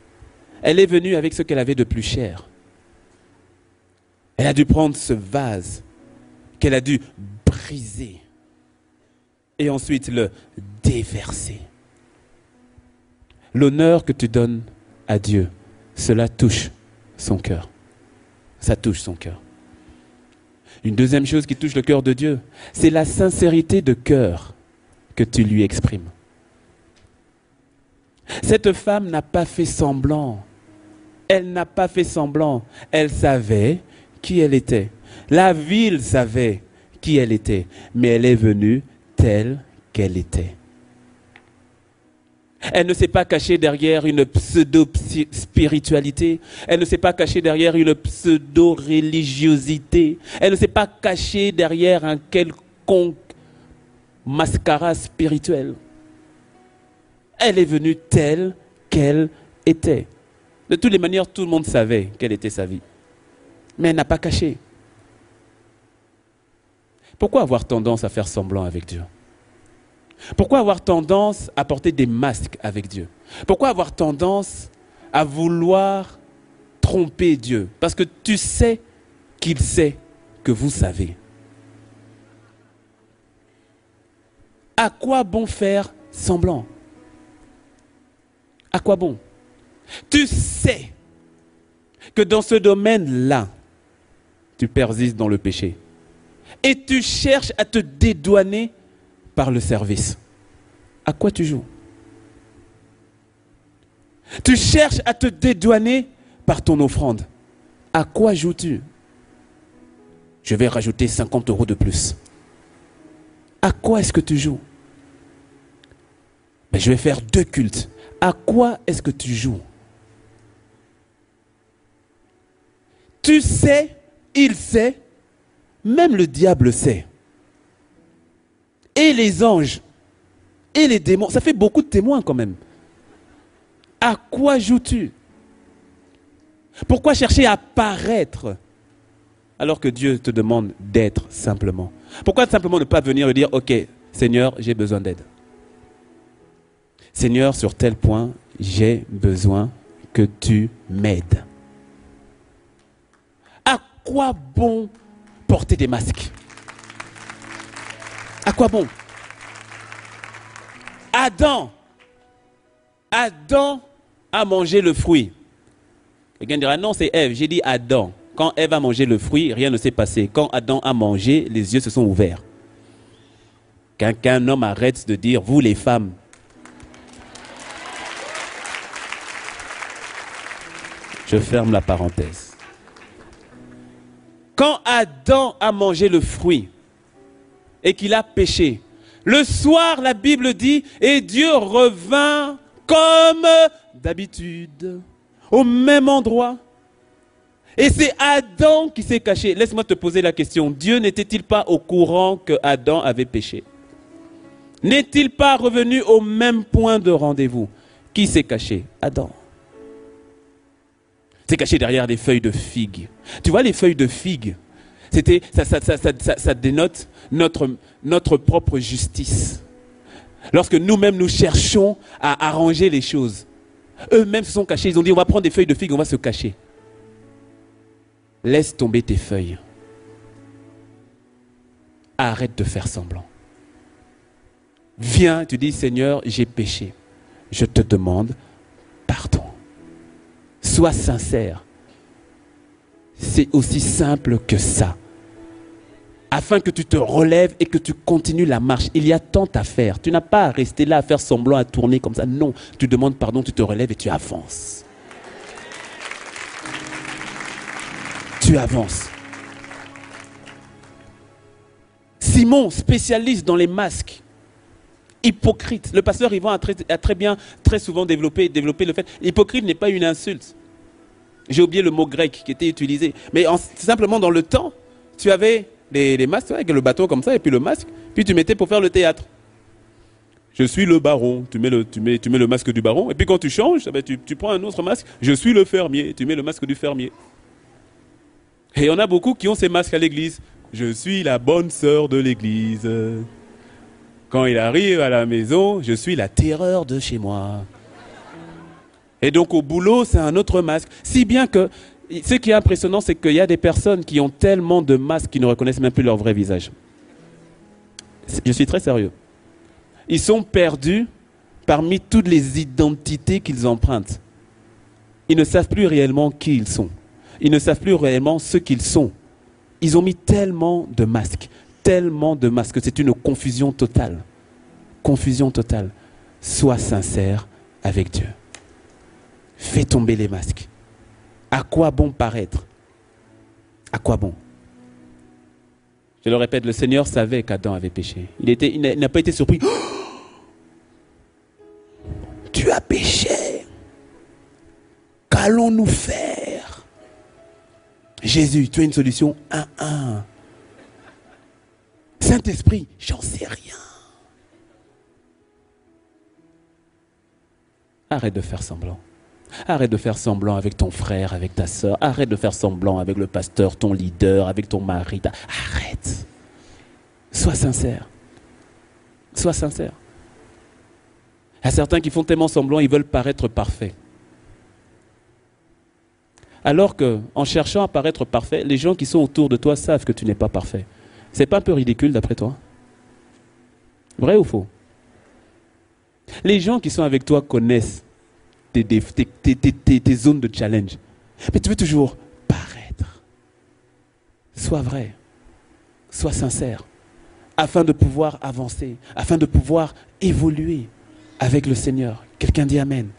Elle est venue avec ce qu'elle avait de plus cher. Elle a dû prendre ce vase qu'elle a dû briser et ensuite le déverser. L'honneur que tu donnes à Dieu, cela touche son cœur. Ça touche son cœur. Une deuxième chose qui touche le cœur de Dieu, c'est la sincérité de cœur que tu lui exprimes. Cette femme n'a pas fait semblant. Elle n'a pas fait semblant. Elle savait qui elle était. La ville savait qui elle était. Mais elle est venue telle qu'elle était. Elle ne s'est pas cachée derrière une pseudo-spiritualité. Elle ne s'est pas cachée derrière une pseudo-religiosité. Elle ne s'est pas cachée derrière un quelconque mascara spirituel. Elle est venue telle qu'elle était. De toutes les manières, tout le monde savait quelle était sa vie. Mais elle n'a pas caché. Pourquoi avoir tendance à faire semblant avec Dieu ? Pourquoi avoir tendance à porter des masques avec Dieu ? Pourquoi avoir tendance à vouloir tromper Dieu ? Parce que tu sais qu'il sait que vous savez. À quoi bon faire semblant ? À quoi bon ? Tu sais que dans ce domaine-là, tu persistes dans le péché. Et tu cherches à te dédouaner par le service. À quoi tu joues ? Tu cherches à te dédouaner par ton offrande. À quoi joues-tu ? Je vais rajouter 50 € de plus. À quoi est-ce que tu joues ? Mais je vais faire 2 cultes. À quoi est-ce que tu joues ? Tu sais, il sait, même le diable sait. Et les anges, et les démons, ça fait beaucoup de témoins quand même. À quoi joues-tu ? Pourquoi chercher à paraître alors que Dieu te demande d'être simplement ? Pourquoi simplement ne pas venir et dire, ok, Seigneur, j'ai besoin d'aide. Seigneur, sur tel point, j'ai besoin que tu m'aides. À quoi bon porter des masques ? À quoi bon ? Adam a mangé le fruit. Quelqu'un dira, non, c'est Ève. J'ai dit Adam. Quand Ève a mangé le fruit, rien ne s'est passé. Quand Adam a mangé, les yeux se sont ouverts. Qu'un homme arrête de dire, vous les femmes. Je ferme la parenthèse. Quand Adam a mangé le fruit et qu'il a péché, le soir, la Bible dit, et Dieu revint comme d'habitude, au même endroit. Et c'est Adam qui s'est caché. Laisse-moi te poser la question. Dieu n'était-il pas au courant que Adam avait péché ? N'est-il pas revenu au même point de rendez-vous ? Qui s'est caché ? Adam. C'est caché derrière des feuilles de figues. Tu vois les feuilles de figues, ça dénote notre propre justice. Lorsque nous-mêmes nous cherchons à arranger les choses, eux-mêmes se sont cachés. Ils ont dit on va prendre des feuilles de figues, on va se cacher. Laisse tomber tes feuilles. Arrête de faire semblant. Viens, tu dis Seigneur, j'ai péché. Je te demande pardon. Sois sincère. C'est aussi simple que ça. Afin que tu te relèves et que tu continues la marche. Il y a tant à faire. Tu n'as pas à rester là à faire semblant, à tourner comme ça. Non, tu demandes pardon, tu te relèves et tu avances. Tu avances. Simon, spécialiste dans les masques. Hypocrite. Le pasteur Yvan a très souvent développé le fait. Hypocrite n'est pas une insulte. J'ai oublié le mot grec qui était utilisé. Mais simplement dans le temps, tu avais les masques avec le bâton comme ça et puis le masque. Puis tu mettais pour faire le théâtre. Je suis le baron. Tu mets le masque du baron. Et puis quand tu changes, tu prends un autre masque. Je suis le fermier. Tu mets le masque du fermier. Et il y en a beaucoup qui ont ces masques à l'église. Je suis la bonne sœur de l'église. Quand il arrive à la maison, je suis la terreur de chez moi. Et donc au boulot, c'est un autre masque. Si bien que, ce qui est impressionnant, c'est qu'il y a des personnes qui ont tellement de masques qu'ils ne reconnaissent même plus leur vrai visage. Je suis très sérieux. Ils sont perdus parmi toutes les identités qu'ils empruntent. Ils ne savent plus réellement qui ils sont. Ils ne savent plus réellement ce qu'ils sont. Ils ont mis tellement de masques que c'est une confusion totale. Confusion totale. Sois sincère avec Dieu. Fais tomber les masques. À quoi bon paraître? À quoi bon? Je le répète, le Seigneur savait qu'Adam avait péché. Il n'a pas été surpris. Oh, tu as péché. Qu'allons-nous faire? Jésus, tu as une solution? Saint-Esprit, j'en sais rien. Arrête de faire semblant. Arrête de faire semblant avec ton frère, avec ta soeur. Arrête de faire semblant avec le pasteur, ton leader, avec ton mari. Arrête. Sois sincère. Sois sincère. Il y a certains qui font tellement semblant, ils veulent paraître parfaits. Alors qu'en cherchant à paraître parfait, les gens qui sont autour de toi savent que tu n'es pas parfait. C'est pas un peu ridicule d'après toi? Vrai ou faux? Les gens qui sont avec toi connaissent tes zones de challenge. Mais tu veux toujours paraître. Sois vrai. Sois sincère. Afin de pouvoir avancer. Afin de pouvoir évoluer avec le Seigneur. Quelqu'un dit Amen.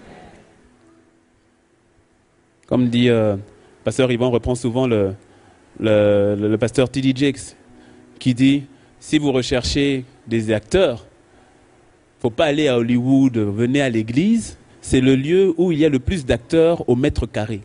Comme dit pasteur Yvan, reprend souvent le pasteur T.D. Jakes, qui dit, si vous recherchez des acteurs, il ne faut pas aller à Hollywood, venez à l'église, c'est le lieu où il y a le plus d'acteurs au mètre carré.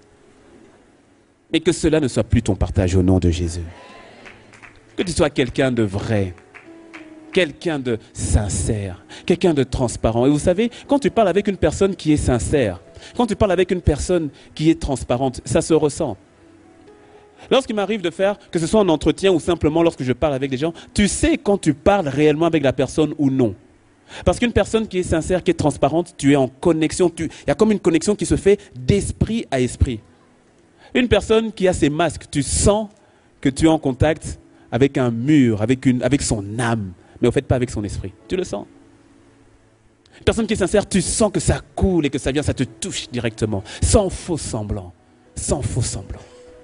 Mais que cela ne soit plus ton partage au nom de Jésus. Que tu sois quelqu'un de vrai, quelqu'un de sincère, quelqu'un de transparent. Et vous savez, quand tu parles avec une personne qui est sincère, quand tu parles avec une personne qui est transparente, ça se ressent. Lorsqu'il m'arrive de faire, que ce soit en entretien ou simplement lorsque je parle avec des gens, tu sais quand tu parles réellement avec la personne ou non. Parce qu'une personne qui est sincère, qui est transparente, tu es en connexion. Il y a comme une connexion qui se fait d'esprit à esprit. Une personne qui a ses masques, tu sens que tu es en contact avec un mur, avec son âme, mais au fait pas avec son esprit. Tu le sens. Une personne qui est sincère, tu sens que ça coule et que ça vient, ça te touche directement, sans faux semblant. Sans faux semblant.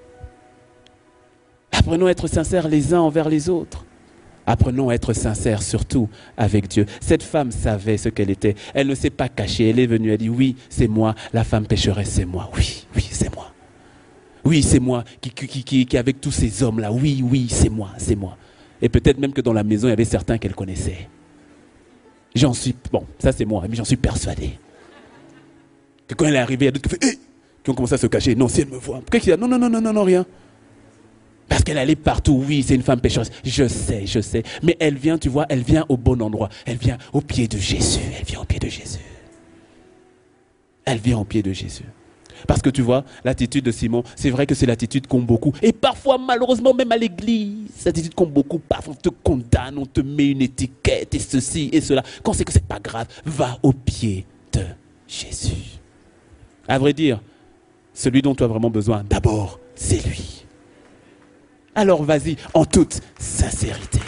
Apprenons à être sincères les uns envers les autres. Apprenons à être sincères surtout avec Dieu. Cette femme savait ce qu'elle était. Elle ne s'est pas cachée. Elle est venue, elle dit oui, c'est moi, la femme pécheresse, c'est moi. Oui, oui, c'est moi. Oui, c'est moi qui avec tous ces hommes-là. Oui, oui, c'est moi, c'est moi. Et peut-être même que dans la maison, il y avait certains qu'elle connaissait. Bon, ça c'est moi, mais j'en suis persuadé. Que quand elle est arrivée, il y a d'autres qui ont commencé à se cacher. Non, si elle me voit. Pourquoi qu'il y a non, rien. Parce qu'elle allait partout. Oui, c'est une femme pécheresse. Je sais. Mais elle vient, tu vois, elle vient au bon endroit. Elle vient au pied de Jésus. Elle vient au pied de Jésus. Elle vient au pied de Jésus. Parce que tu vois, l'attitude de Simon, c'est vrai que c'est l'attitude qu'ont beaucoup. Et parfois, malheureusement, même à l'église, l'attitude qu'ont beaucoup. Parfois, on te condamne, on te met une étiquette et ceci et cela. Quand on sait que c'est pas grave, va au pied de Jésus. À vrai dire, celui dont tu as vraiment besoin, d'abord, c'est lui. Alors vas-y, en toute sincérité.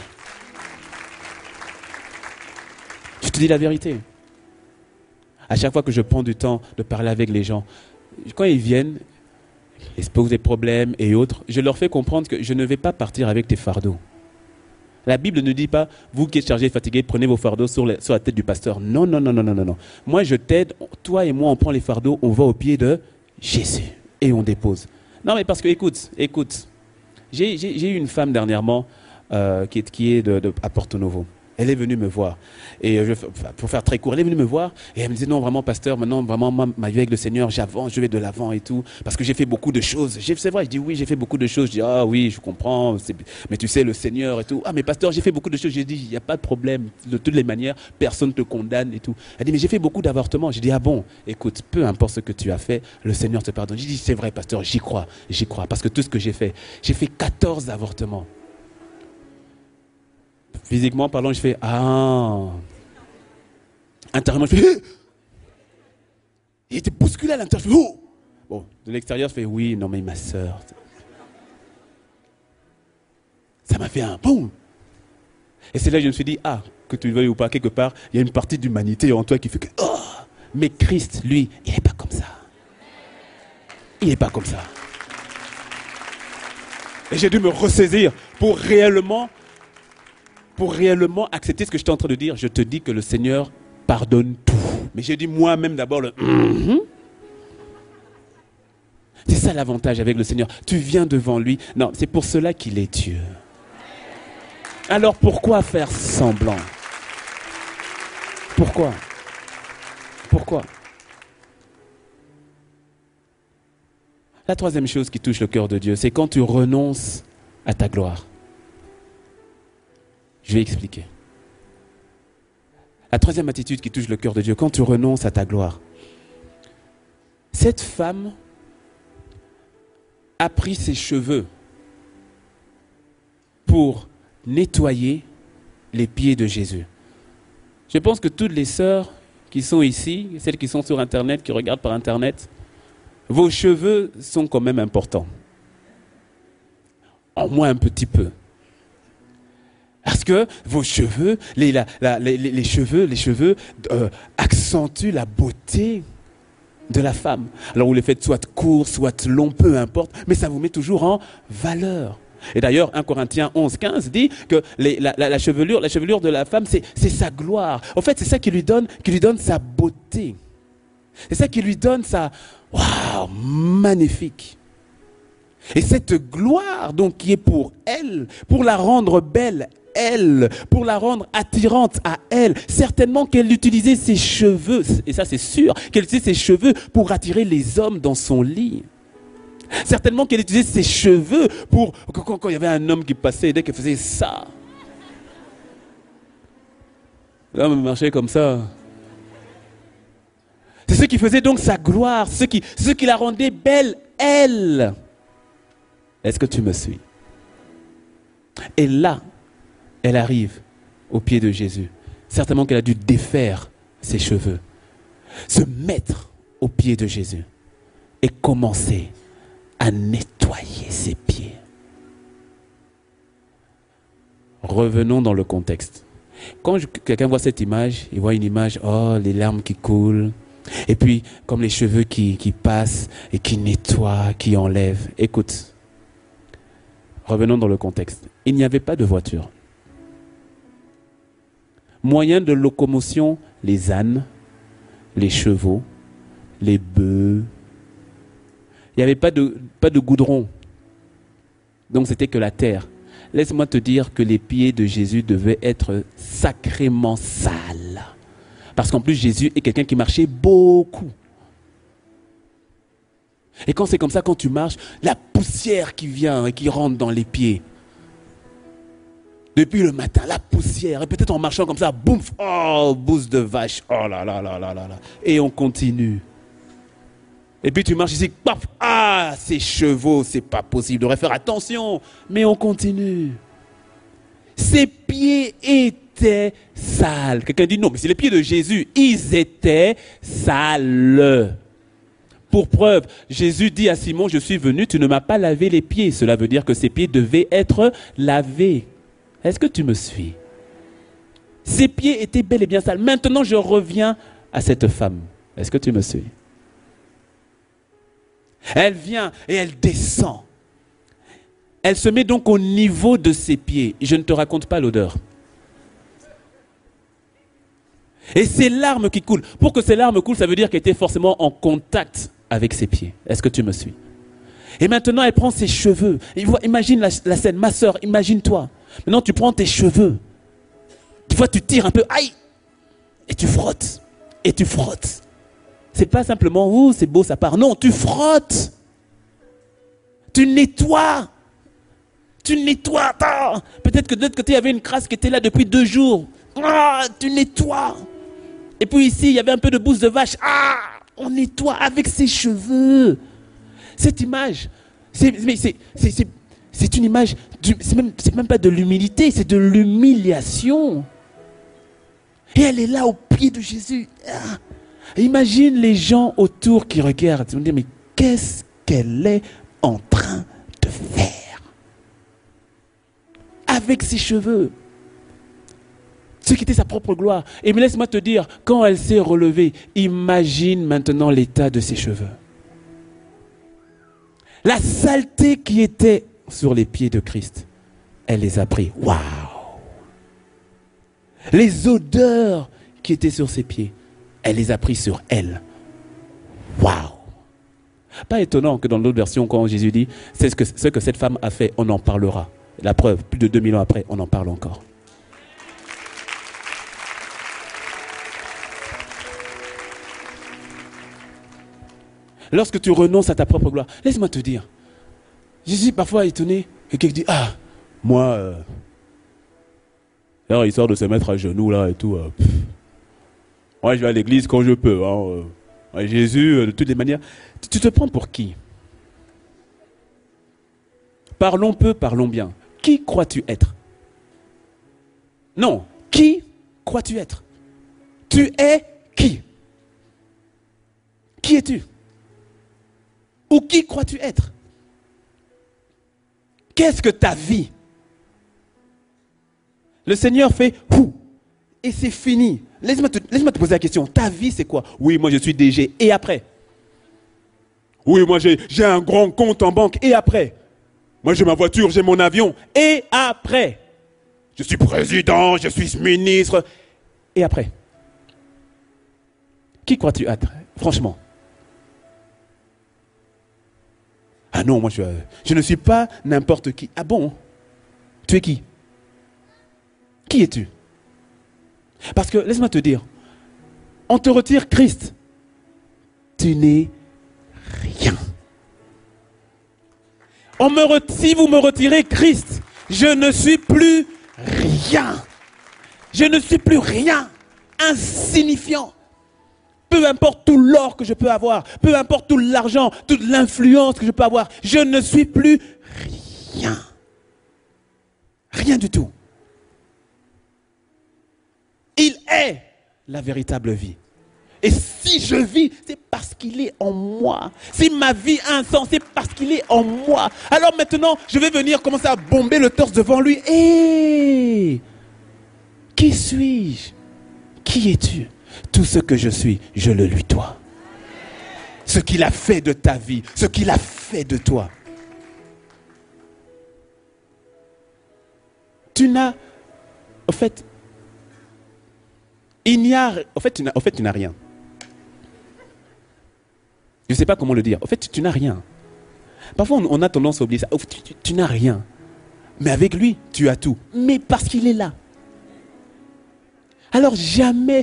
Je te dis la vérité. À chaque fois que je prends du temps de parler avec les gens, quand ils viennent, ils se posent des problèmes et autres, je leur fais comprendre que je ne vais pas partir avec tes fardeaux. La Bible ne dit pas, vous qui êtes chargés et fatigués, prenez vos fardeaux sur la tête du pasteur. Non. Moi, je t'aide, toi et moi, on prend les fardeaux, on va au pied de Jésus et on dépose. Non, mais parce que, écoute. J'ai eu une femme dernièrement qui est à Porto Novo. Elle est venue me voir. Et pour faire très court, elle est venue me voir et elle me disait non, vraiment, pasteur, maintenant, vraiment, ma vie avec le Seigneur, j'avance, je vais de l'avant et tout. Parce que j'ai fait beaucoup de choses. C'est vrai, je dis oui, j'ai fait beaucoup de choses. Je dis ah oui, je comprends. Mais tu sais, le Seigneur et tout. Ah, mais pasteur, j'ai fait beaucoup de choses. J'ai dit, il n'y a pas de problème. De toutes les manières, personne ne te condamne et tout. Elle dit, mais j'ai fait beaucoup d'avortements. J'ai dit, ah bon, écoute, peu importe ce que tu as fait, le Seigneur te pardonne. J'ai dit, c'est vrai, pasteur, j'y crois. Parce que tout ce que j'ai fait 14 avortements. Physiquement parlant, je fais, ah. Intérieurement, je fais, Il était bousculé à l'intérieur. Je fais, oh! Bon, de l'extérieur, je fais, oui, non mais ma sœur. Ça m'a fait un boum. Et c'est là que je me suis dit, ah, que tu le veuilles ou pas, quelque part, il y a une partie d'humanité en toi qui fait que, oh! Mais Christ, lui, il n'est pas comme ça. Il n'est pas comme ça. Et j'ai dû me ressaisir pour réellement accepter ce que j'étais en train de dire. Je te dis que le Seigneur pardonne tout. Mais j'ai dit moi-même d'abord le C'est ça l'avantage avec le Seigneur. Tu viens devant lui. Non, c'est pour cela qu'il est Dieu. Alors pourquoi faire semblant? Pourquoi? La troisième chose qui touche le cœur de Dieu, c'est quand tu renonces à ta gloire. Je vais expliquer. La troisième attitude qui touche le cœur de Dieu, quand tu renonces à ta gloire. Cette femme a pris ses cheveux pour nettoyer les pieds de Jésus. Je pense que toutes les sœurs qui sont ici, celles qui sont sur Internet, qui regardent par Internet, vos cheveux sont quand même importants. Au moins un petit peu. Parce que vos cheveux, les cheveux accentuent la beauté de la femme. Alors vous les faites soit courts, soit longs, peu importe, mais ça vous met toujours en valeur. Et d'ailleurs, 1 Corinthiens 11-15 dit que la chevelure de la femme, c'est sa gloire. En fait, c'est ça qui lui donne sa beauté. C'est ça qui lui donne sa... Waouh, magnifique. Et cette gloire, donc, qui est pour elle, pour la rendre belle, elle, pour la rendre attirante à elle, certainement qu'elle utilisait ses cheveux, et ça c'est sûr, qu'elle utilisait ses cheveux pour attirer les hommes dans son lit. Certainement qu'elle utilisait ses cheveux pour... Quand il y avait un homme qui passait, dès qu'elle faisait ça, l'homme marchait comme ça. C'est ce qui faisait donc sa gloire, ce qui la rendait belle, elle. Est-ce que tu me suis? Et là, elle arrive au pied de Jésus. Certainement qu'elle a dû défaire ses cheveux, se mettre au pied de Jésus et commencer à nettoyer ses pieds. Revenons dans le contexte. Quand quelqu'un voit cette image, il voit une image, oh, les larmes qui coulent, et puis comme les cheveux qui passent et qui nettoient, qui enlèvent. Écoute, revenons dans le contexte. Il n'y avait pas de voiture. Moyen de locomotion, les ânes, les chevaux, les bœufs. Il n'y avait pas de goudron. Donc c'était que la terre. Laisse-moi te dire que les pieds de Jésus devaient être sacrément sales. Parce qu'en plus, Jésus est quelqu'un qui marchait beaucoup. Et quand c'est comme ça, quand tu marches, la poussière qui vient et qui rentre dans les pieds. Depuis le matin, la poussière. Et peut-être en marchant comme ça, boum, oh, bouse de vache. Oh là là là là là là. Et on continue. Et puis tu marches ici, paf, ah, ces chevaux, c'est pas possible. On devrait faire attention. Mais on continue. Ses pieds étaient sales. Quelqu'un dit non, mais c'est les pieds de Jésus. Ils étaient sales. Pour preuve, Jésus dit à Simon, je suis venu, tu ne m'as pas lavé les pieds. Cela veut dire que ses pieds devaient être lavés. Est-ce que tu me suis? Ses pieds étaient bel et bien sales. Maintenant, je reviens à cette femme. Est-ce que tu me suis? Elle vient et elle descend. Elle se met donc au niveau de ses pieds. Je ne te raconte pas l'odeur. Et ces larmes qui coulent. Pour que ces larmes coulent, ça veut dire qu'elle était forcément en contact avec ses pieds. Est-ce que tu me suis? Et maintenant, elle prend ses cheveux. Imagine la scène. Ma sœur, imagine-toi. Maintenant, tu prends tes cheveux. Tu vois, tu tires un peu. Aïe! Et tu frottes. Et tu frottes. C'est pas simplement, ouh, c'est beau, ça part. Non, tu frottes. Tu nettoies. Tu nettoies. Ah, peut-être que de l'autre côté, il y avait une crasse qui était là depuis 2 jours. Ah, tu nettoies. Et puis ici, il y avait un peu de bouse de vache. Ah, on nettoie avec ses cheveux. Cette image, c'est une image, c'est même pas de l'humilité, c'est de l'humiliation. Et elle est là au pied de Jésus. Ah, Imagine les gens autour qui regardent. Ils vont dire, mais qu'est-ce qu'elle est en train de faire avec ses cheveux? Ce qui était sa propre gloire. Et mais laisse-moi te dire, quand elle s'est relevée, imagine maintenant l'état de ses cheveux. La saleté qui était sur les pieds de Christ, elle les a pris. Waouh! Les odeurs qui étaient sur ses pieds, elle les a pris sur elle. Waouh! Pas étonnant que dans l'autre version, quand Jésus dit, c'est ce que cette femme a fait, on en parlera. La preuve, plus de 2000 ans après, on en parle encore. Lorsque tu renonces à ta propre gloire, laisse-moi te dire, je suis parfois étonné que quelqu'un dit, ah, moi, alors, histoire de se mettre à genoux là et tout, moi je vais à l'église quand je peux. Jésus, de toutes les manières, tu te prends pour qui? Parlons peu, parlons bien. Qui crois-tu être? Non, qui crois-tu être? Tu es qui? Qui es-tu? Ou qui crois-tu être? Qu'est-ce que ta vie? Le Seigneur fait ouh, et c'est fini. Laisse-moi te poser la question. Ta vie, c'est quoi? Oui, moi je suis DG. Et après? Oui, moi j'ai un grand compte en banque. Et après? Moi j'ai ma voiture, j'ai mon avion. Et après? Je suis président, je suis ministre. Et après? Qui crois-tu être? Franchement. Ah non, moi je ne suis pas n'importe qui. Ah bon? Tu es qui? Qui es-tu? Parce que, laisse-moi te dire, on te retire Christ. Tu n'es rien. Si vous me retirez Christ, je ne suis plus rien. Je ne suis plus rien. Insignifiant. Peu importe tout l'or que je peux avoir, peu importe tout l'argent, toute l'influence que je peux avoir, je ne suis plus rien. Rien du tout. Il est la véritable vie. Et si je vis, c'est parce qu'il est en moi. Si ma vie a un sens, c'est parce qu'il est en moi. Alors maintenant, je vais venir commencer à bomber le torse devant lui. Hé! Qui suis-je? Qui es-tu? Tout ce que je suis, je le lui dois. Ce qu'il a fait de ta vie, ce qu'il a fait de toi. Tu n'as... En fait, tu n'as rien. Je ne sais pas comment le dire. En fait, tu n'as rien. Parfois, on a tendance à oublier ça. Tu n'as rien. Mais avec lui, tu as tout. Mais parce qu'il est là. Alors jamais,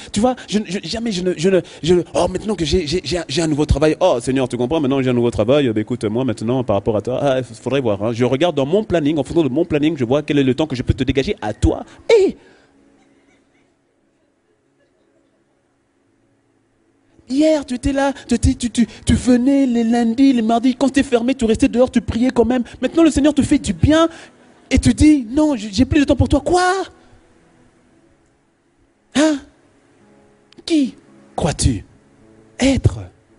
oh, maintenant que j'ai un nouveau travail, oh Seigneur, tu comprends, maintenant j'ai un nouveau travail, écoute, moi maintenant, par rapport à toi, il faudrait voir, hein, je regarde dans mon planning, en fonction de mon planning, je vois quel est le temps que je peux te dégager à toi. Et hier, tu étais là, tu venais les lundis, les mardis, quand tu es fermé, tu restais dehors, tu priais quand même. Maintenant, le Seigneur te fait du bien et tu dis, non, j'ai plus de temps pour toi. Quoi? Hein? Qui crois-tu être?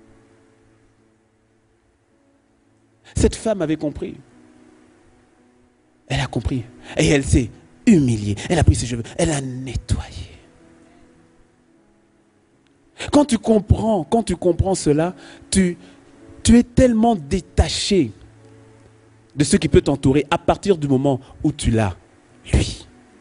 Cette femme avait compris. Elle a compris. Et elle s'est humiliée. Elle a pris ses cheveux. Elle a nettoyé. Quand tu comprends cela, tu es tellement détaché de ce qui peut t'entourer à partir du moment où tu l'as, lui.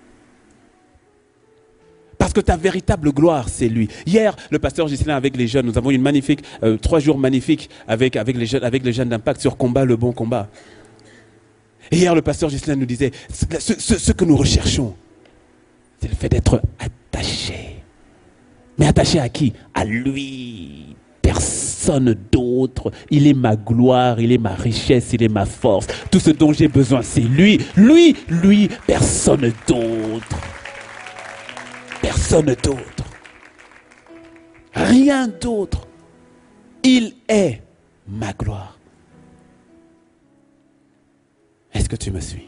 Parce que ta véritable gloire, c'est lui. Hier, le pasteur Ghislain avec les jeunes, nous avons eu une magnifique, 3 jours magnifiques avec les jeunes d'Impact sur combat, le bon combat. Et hier, le pasteur Ghislain nous disait, ce que nous recherchons, c'est le fait d'être attaché. Mais attaché à qui? À lui. Personne d'autre. Il est ma gloire, il est ma richesse, il est ma force. Tout ce dont j'ai besoin, c'est lui. Lui, personne d'autre. Personne d'autre. Rien d'autre. Il est ma gloire. Est-ce que tu me suis?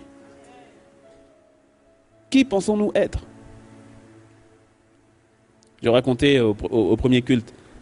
Qui pensons-nous être? Je racontais au premier culte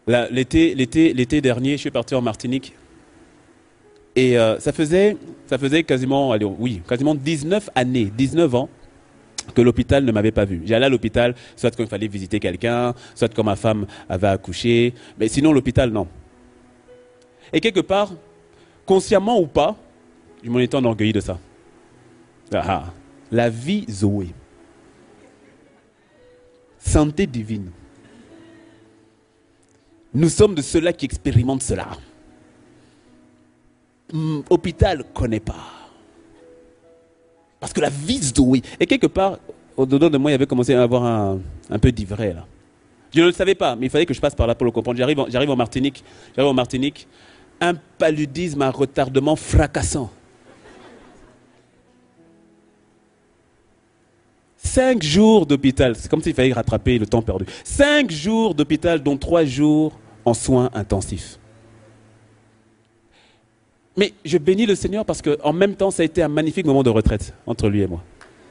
L'été dernier, je suis parti en Martinique. Et ça faisait quasiment 19 années, 19 ans que l'hôpital ne m'avait pas vu. J'allais à l'hôpital, soit quand il fallait visiter quelqu'un, soit quand ma femme avait accouché. Mais sinon, l'hôpital, non. Et quelque part, consciemment ou pas, je m'en étais enorgueilli de ça. La vie Zoé. Santé divine. Nous sommes de ceux-là qui expérimentent cela. Hôpital, connaît pas. Parce que la vie Zoé. Et quelque part, au-dedans de moi, il y avait commencé à avoir un peu d'ivraie là. Je ne le savais pas, mais il fallait que je passe par là pour le comprendre. J'arrive en Martinique. Un paludisme, un retardement fracassant. 5 jours d'hôpital. C'est comme s'il fallait rattraper le temps perdu. 5 jours d'hôpital, dont 3 jours en soins intensifs. Mais je bénis le Seigneur parce qu'en même temps, ça a été un magnifique moment de retraite entre lui et moi.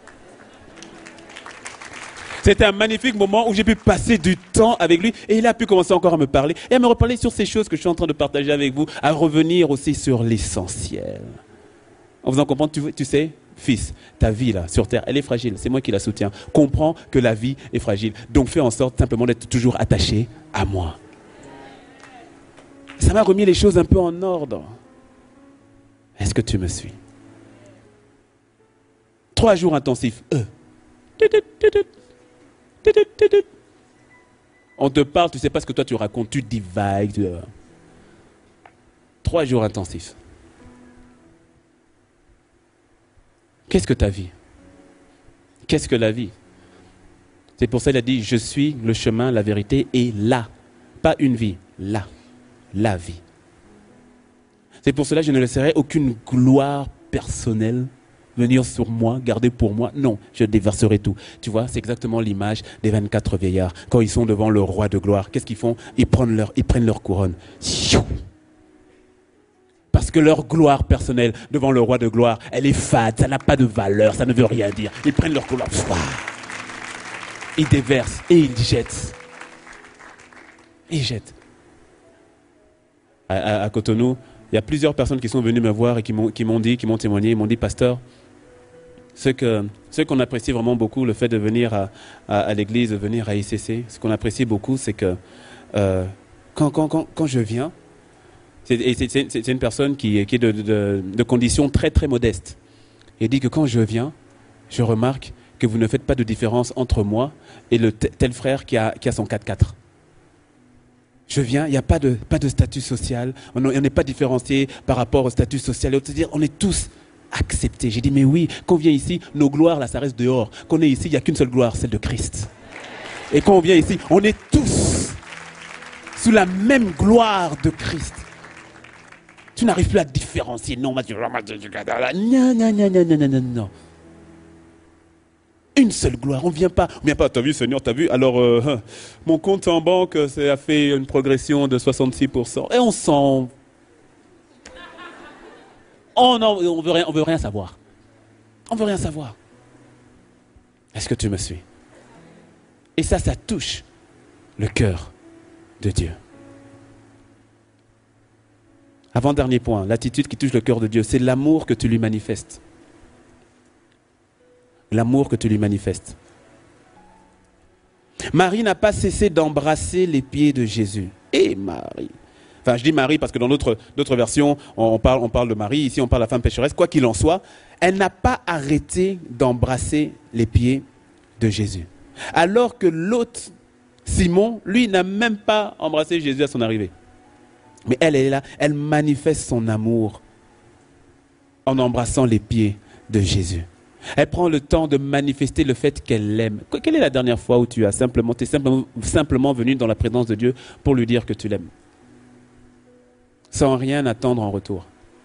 C'était un magnifique moment où j'ai pu passer du temps avec lui et il a pu commencer encore à me parler et à me reparler sur ces choses que je suis en train de partager avec vous, à revenir aussi sur l'essentiel. En vous en comprenant, tu sais, fils, ta vie là, sur terre, elle est fragile, c'est moi qui la soutiens. Comprends que la vie est fragile, donc fais en sorte simplement d'être toujours attaché à moi. Ça m'a remis les choses un peu en ordre. Est-ce que tu me suis? 3 jours intensifs. On te parle, tu ne sais pas ce que toi tu racontes, tu divagues. 3 jours intensifs. Qu'est-ce que ta vie? Qu'est-ce que la vie? C'est pour ça qu'il a dit, je suis le chemin, la vérité et la. Pas une vie, la vie. C'est pour cela que je ne laisserai aucune gloire personnelle venir sur moi, garder pour moi. Non, je déverserai tout. Tu vois, c'est exactement l'image des 24 vieillards. Quand ils sont devant le roi de gloire, qu'est-ce qu'ils font? Ils prennent leur couronne. Parce que leur gloire personnelle devant le roi de gloire, elle est fade, ça n'a pas de valeur, ça ne veut rien dire. Ils prennent leur gloire. Ils déversent et ils jettent. Ils jettent. À Cotonou, il y a plusieurs personnes qui sont venues me voir et qui m'ont témoigné, ils m'ont dit, pasteur, ce qu'on apprécie vraiment beaucoup, le fait de venir à l'église, de venir à ICC, ce qu'on apprécie beaucoup, c'est que quand je viens, c'est une personne qui est de conditions très très modestes. Il dit que quand je viens, je remarque que vous ne faites pas de différence entre moi et le tel frère qui a son 4x4. Je viens, il n'y a pas de statut social, on n'est pas différencié par rapport au statut social. C'est-à-dire, on est tous acceptés. J'ai dit, mais oui, quand on vient ici, nos gloires, là, ça reste dehors. Quand on est ici, il n'y a qu'une seule gloire, celle de Christ. Et quand on vient ici, on est tous sous la même gloire de Christ. Tu n'arrives plus à différencier. Non, non. Une seule gloire, on ne vient pas, t'as vu Seigneur, t'as vu, alors mon compte en banque, ça a fait une progression de 66%, et on s'en... Oh non, on veut rien savoir. On veut rien savoir. Est-ce que tu me suis? Et ça touche le cœur de Dieu. Avant-dernier point, l'attitude qui touche le cœur de Dieu, c'est l'amour que tu lui manifestes. L'amour que tu lui manifestes. Marie n'a pas cessé d'embrasser les pieds de Jésus. Et Marie. Enfin, je dis Marie parce que dans d'autres versions, on parle de Marie. Ici, on parle de la femme pécheresse. Quoi qu'il en soit, elle n'a pas arrêté d'embrasser les pieds de Jésus. Alors que l'autre, Simon, lui, n'a même pas embrassé Jésus à son arrivée. Mais elle est là, elle manifeste son amour en embrassant les pieds de Jésus. Elle prend le temps de manifester le fait qu'elle l'aime. Quelle est la dernière fois où tu es simplement venu dans la présence de Dieu pour lui dire que tu l'aimes? Sans rien attendre en retour.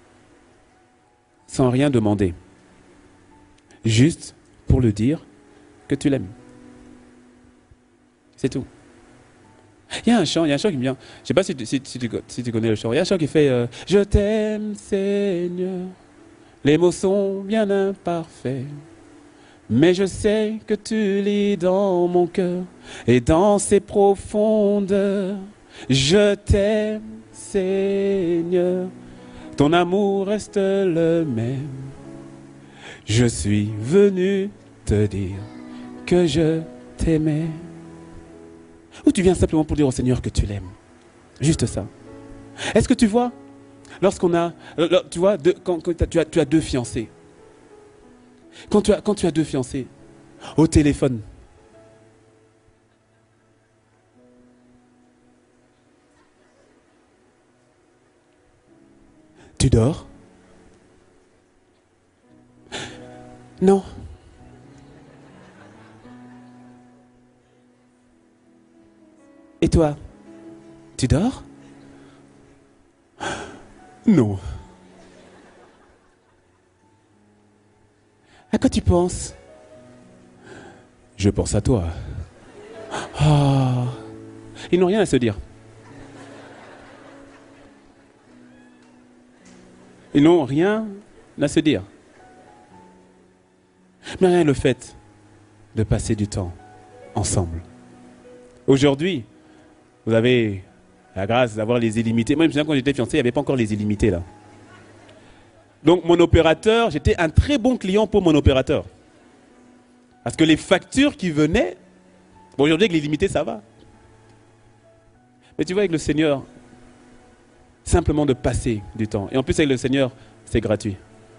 Sans rien demander. Juste pour lui dire que tu l'aimes. C'est tout. Il y a un chant qui me vient. Je ne sais pas si tu connais le chant. Il y a un chant qui fait je t'aime Seigneur. Les mots sont bien imparfaits, mais je sais que tu lis dans mon cœur et dans ses profondeurs. Je t'aime, Seigneur. Ton amour reste le même. Je suis venu te dire que je t'aimais. Ou tu viens simplement pour dire au Seigneur que tu l'aimes. Juste ça. Est-ce que tu vois, lorsqu'on a, tu vois, quand tu as deux fiancés, quand tu as deux fiancés, au téléphone, tu dors? Non. Et toi, tu dors? Non. À quoi tu penses? Je pense à toi. Ah. Ils n'ont rien à se dire. Ils n'ont rien à se dire. Mais rien le fait de passer du temps ensemble. Aujourd'hui, vous avez la grâce d'avoir les illimités. Moi, je me souviens quand j'étais fiancé, il n'y avait pas encore les illimités là. Donc mon opérateur, j'étais un très bon client pour mon opérateur. Parce que les factures qui venaient, bon aujourd'hui avec l'illimité ça va. Mais tu vois avec le Seigneur, simplement de passer du temps. Et en plus avec le Seigneur, c'est gratuit.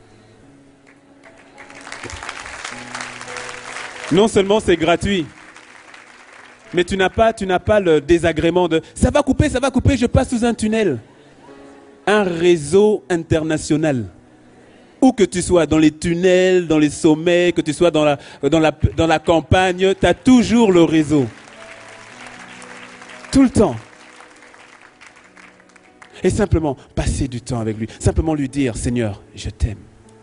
Non seulement c'est gratuit, mais tu n'as pas le désagrément de « ça va couper, je passe sous un tunnel ». Un réseau international. Où que tu sois, dans les tunnels, dans les sommets, que tu sois dans la campagne, tu as toujours le réseau. Tout le temps. Et simplement passer du temps avec lui. Simplement lui dire « Seigneur, je t'aime ».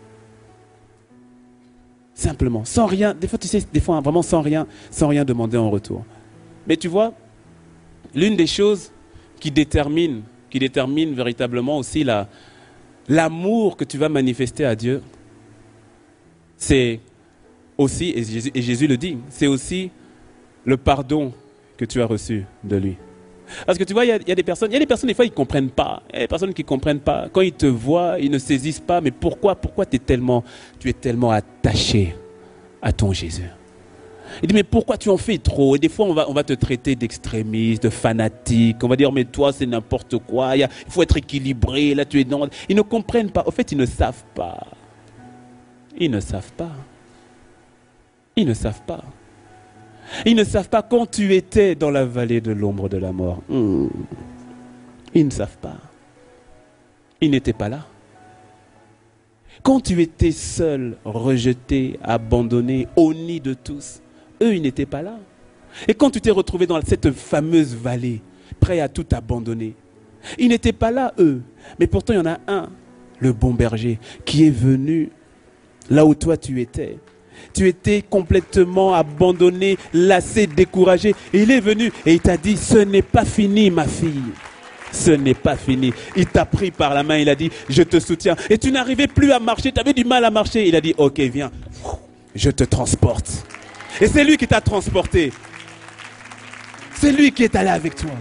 Simplement, sans rien. Des fois, tu sais, vraiment sans rien demander en retour. Mais tu vois, l'une des choses qui détermine véritablement aussi l'amour que tu vas manifester à Dieu, c'est aussi, et Jésus le dit, c'est aussi le pardon que tu as reçu de lui. Parce que tu vois, il y a des personnes, des fois, ils ne comprennent pas. Il y a des personnes qui ne comprennent pas. Quand ils te voient, ils ne saisissent pas. Mais pourquoi tu es tellement attaché à ton Jésus? Il dit, mais pourquoi tu en fais trop? Et des fois, on va te traiter d'extrémiste, de fanatique. On va dire, mais toi, c'est n'importe quoi. Il faut être équilibré. Là, tu es dans... Ils ne comprennent pas. Au fait, ils ne savent pas. Ils ne savent pas. Ils ne savent pas. Ils ne savent pas quand tu étais dans la vallée de l'ombre de la mort. Ils ne savent pas. Ils n'étaient pas là. Quand tu étais seul, rejeté, abandonné, honni de tous, eux, ils n'étaient pas là. Et quand tu t'es retrouvé dans cette fameuse vallée, prêt à tout abandonner, ils n'étaient pas là, eux. Mais pourtant, il y en a un, le bon berger, qui est venu là où toi tu étais. Tu étais complètement abandonné, lassé, découragé. Et il est venu et il t'a dit, ce n'est pas fini, ma fille. Ce n'est pas fini. Il t'a pris par la main, il a dit, je te soutiens. Et tu n'arrivais plus à marcher, tu avais du mal à marcher. Il a dit, ok, viens, je te transporte. Et c'est lui qui t'a transporté. C'est lui qui est allé avec toi.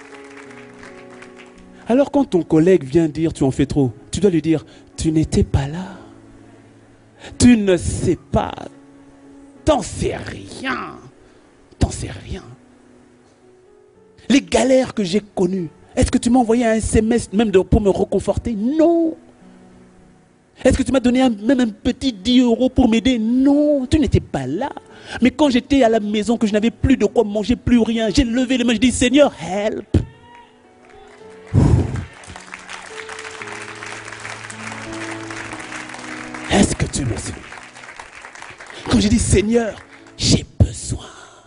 Alors quand ton collègue vient dire, tu en fais trop, tu dois lui dire, tu n'étais pas là. Tu ne sais pas. T'en sais rien. T'en sais rien. Les galères que j'ai connues, est-ce que tu m'as envoyé un SMS même pour me reconforter? Non. Est-ce que tu m'as donné même un petit 10 € pour m'aider? Non, tu n'étais pas là. Mais quand j'étais à la maison, que je n'avais plus de quoi manger, plus rien, j'ai levé les mains, je dis, Seigneur, help. Est-ce que tu me suis? Quand j'ai dit, Seigneur, j'ai besoin.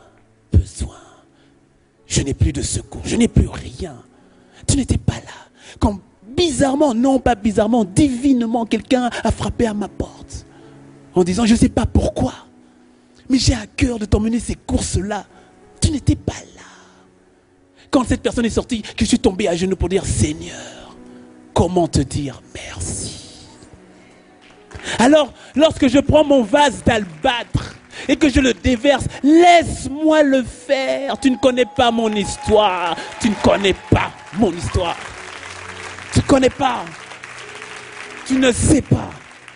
Je n'ai plus de secours, je n'ai plus rien. Tu n'étais pas là. Quand bizarrement, non pas bizarrement, divinement, quelqu'un a frappé à ma porte. En disant, je ne sais pas pourquoi, mais j'ai à cœur de t'emmener ces courses-là. Tu n'étais pas là. Quand cette personne est sortie, que je suis tombé à genoux pour dire, Seigneur, comment te dire merci? Alors, lorsque je prends mon vase d'albâtre, et que je le déverse. Laisse-moi le faire. Tu ne connais pas mon histoire. Tu ne connais pas mon histoire. Tu ne connais pas. Tu ne sais pas.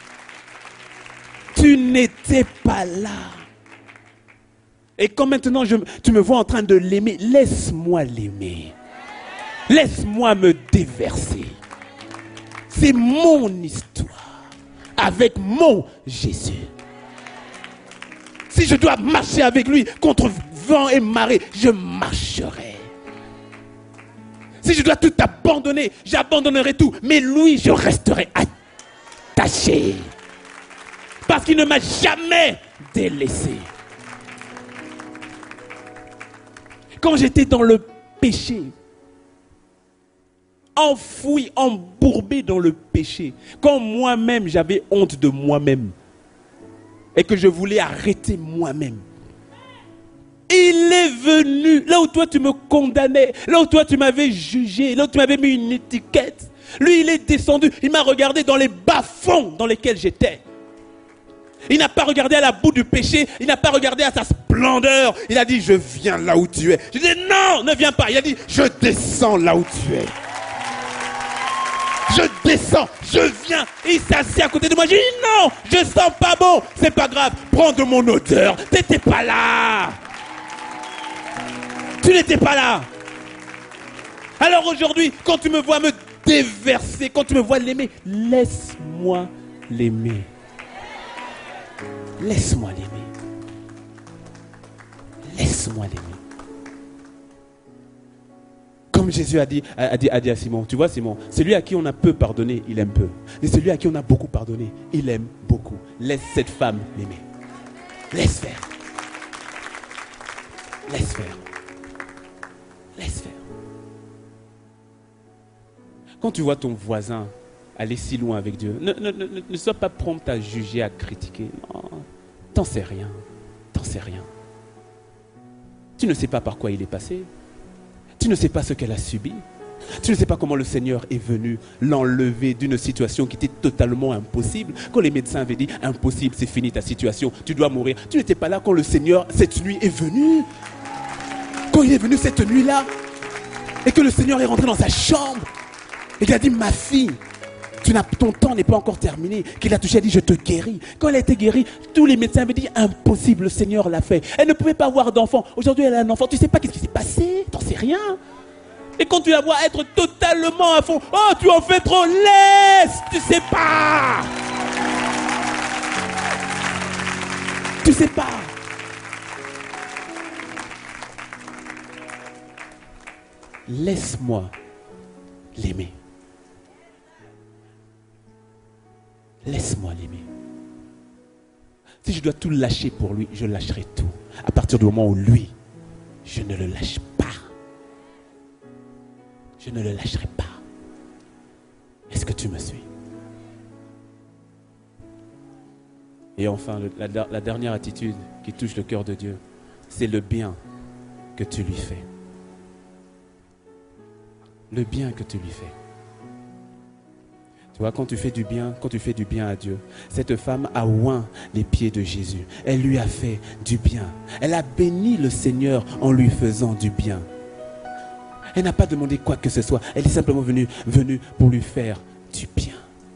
Tu n'étais pas là. Et quand maintenant tu me vois en train de l'aimer, laisse-moi l'aimer. Laisse-moi me déverser. C'est mon histoire avec mon Jésus. Si je dois marcher avec lui contre vent et marée, je marcherai. Si je dois tout abandonner, j'abandonnerai tout. Mais lui, je resterai attaché. Parce qu'il ne m'a jamais délaissé. Quand j'étais dans le péché, enfoui, embourbé dans le péché, quand moi-même j'avais honte de moi-même et que je voulais arrêter moi-même, il est venu là où toi tu me condamnais, là où toi tu m'avais jugé, là où tu m'avais mis une étiquette. Lui, il est descendu, il m'a regardé dans les bas-fonds dans lesquels j'étais. Il n'a pas regardé à la boue du péché, il n'a pas regardé à sa splendeur. Il a dit, je viens là où tu es. Je dis, non, ne viens pas. Il a dit, je descends là où tu es. Je descends, je viens. Et il s'assied à côté de moi. Je dis, non, je sens pas bon. C'est pas grave, prends de mon odeur. Tu n'étais pas là. Tu n'étais pas là. Alors aujourd'hui, quand tu me vois me déverser, quand tu me vois l'aimer, laisse-moi l'aimer. Laisse-moi l'aimer. Laisse-moi l'aimer. Comme Jésus a dit à Simon, tu vois Simon, celui à qui on a peu pardonné, il aime peu. Et celui à qui on a beaucoup pardonné, il aime beaucoup. Laisse cette femme l'aimer. Laisse faire. Laisse faire. Laisse faire. Quand tu vois ton voisin aller si loin avec Dieu, ne sois pas prompt à juger, à critiquer. Non, t'en sais rien. T'en sais rien. Tu ne sais pas par quoi il est passé. Tu ne sais pas ce qu'elle a subi. Tu ne sais pas comment le Seigneur est venu l'enlever d'une situation qui était totalement impossible. Quand les médecins avaient dit impossible, c'est fini ta situation, tu dois mourir. Tu n'étais pas là quand le Seigneur, cette nuit, est venu. Quand il est venu cette nuit-là, et que le Seigneur est rentré dans sa chambre, et qu'il a dit, ma fille, ton temps n'est pas encore terminé. Qu'il a touché, a dit, je te guéris. Quand elle a été guérie, tous les médecins avaient dit, impossible, le Seigneur l'a fait. Elle ne pouvait pas avoir d'enfant. Aujourd'hui, elle a un enfant. Tu ne sais pas qu'est-ce qui s'est passé. Tu n'en sais rien. Et quand tu la vois être totalement à fond, oh, tu en fais trop, laisse. Tu ne sais pas. Tu ne sais pas. Laisse-moi l'aimer. Laisse-moi l'aimer. Si je dois tout lâcher pour lui, je lâcherai tout. À partir du moment où lui, je ne le lâche pas. Je ne le lâcherai pas. Est-ce que tu me suis? Et enfin, la dernière attitude qui touche le cœur de Dieu, c'est le bien que tu lui fais. Le bien que tu lui fais. Tu vois, quand tu fais du bien à Dieu, cette femme a oint les pieds de Jésus. Elle lui a fait du bien. Elle a béni le Seigneur en lui faisant du bien. Elle n'a pas demandé quoi que ce soit. Elle est simplement venue pour lui faire du bien.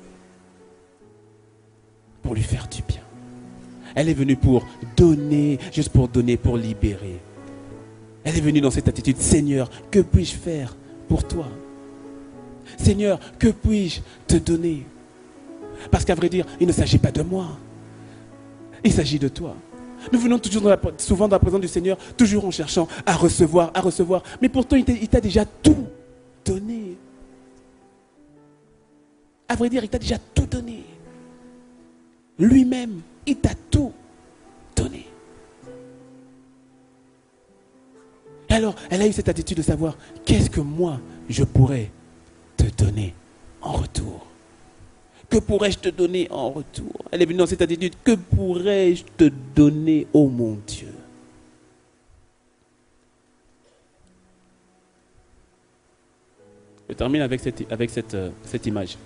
Pour lui faire du bien. Elle est venue pour donner, juste pour donner, pour libérer. Elle est venue dans cette attitude, Seigneur, que puis-je faire pour toi? Seigneur, que puis-je te donner? Parce qu'à vrai dire, il ne s'agit pas de moi. Il s'agit de toi. Nous venons souvent dans la présence du Seigneur, toujours en cherchant à recevoir. Mais pourtant, il t'a déjà tout donné. À vrai dire, il t'a déjà tout donné. Lui-même, il t'a tout donné. Et alors, elle a eu cette attitude de savoir, qu'est-ce que moi, je pourrais te donner en retour? Que pourrais-je te donner en retour? Elle est venue dans cette attitude. Que pourrais-je te donner, ô mon Dieu? Je termine avec cette image.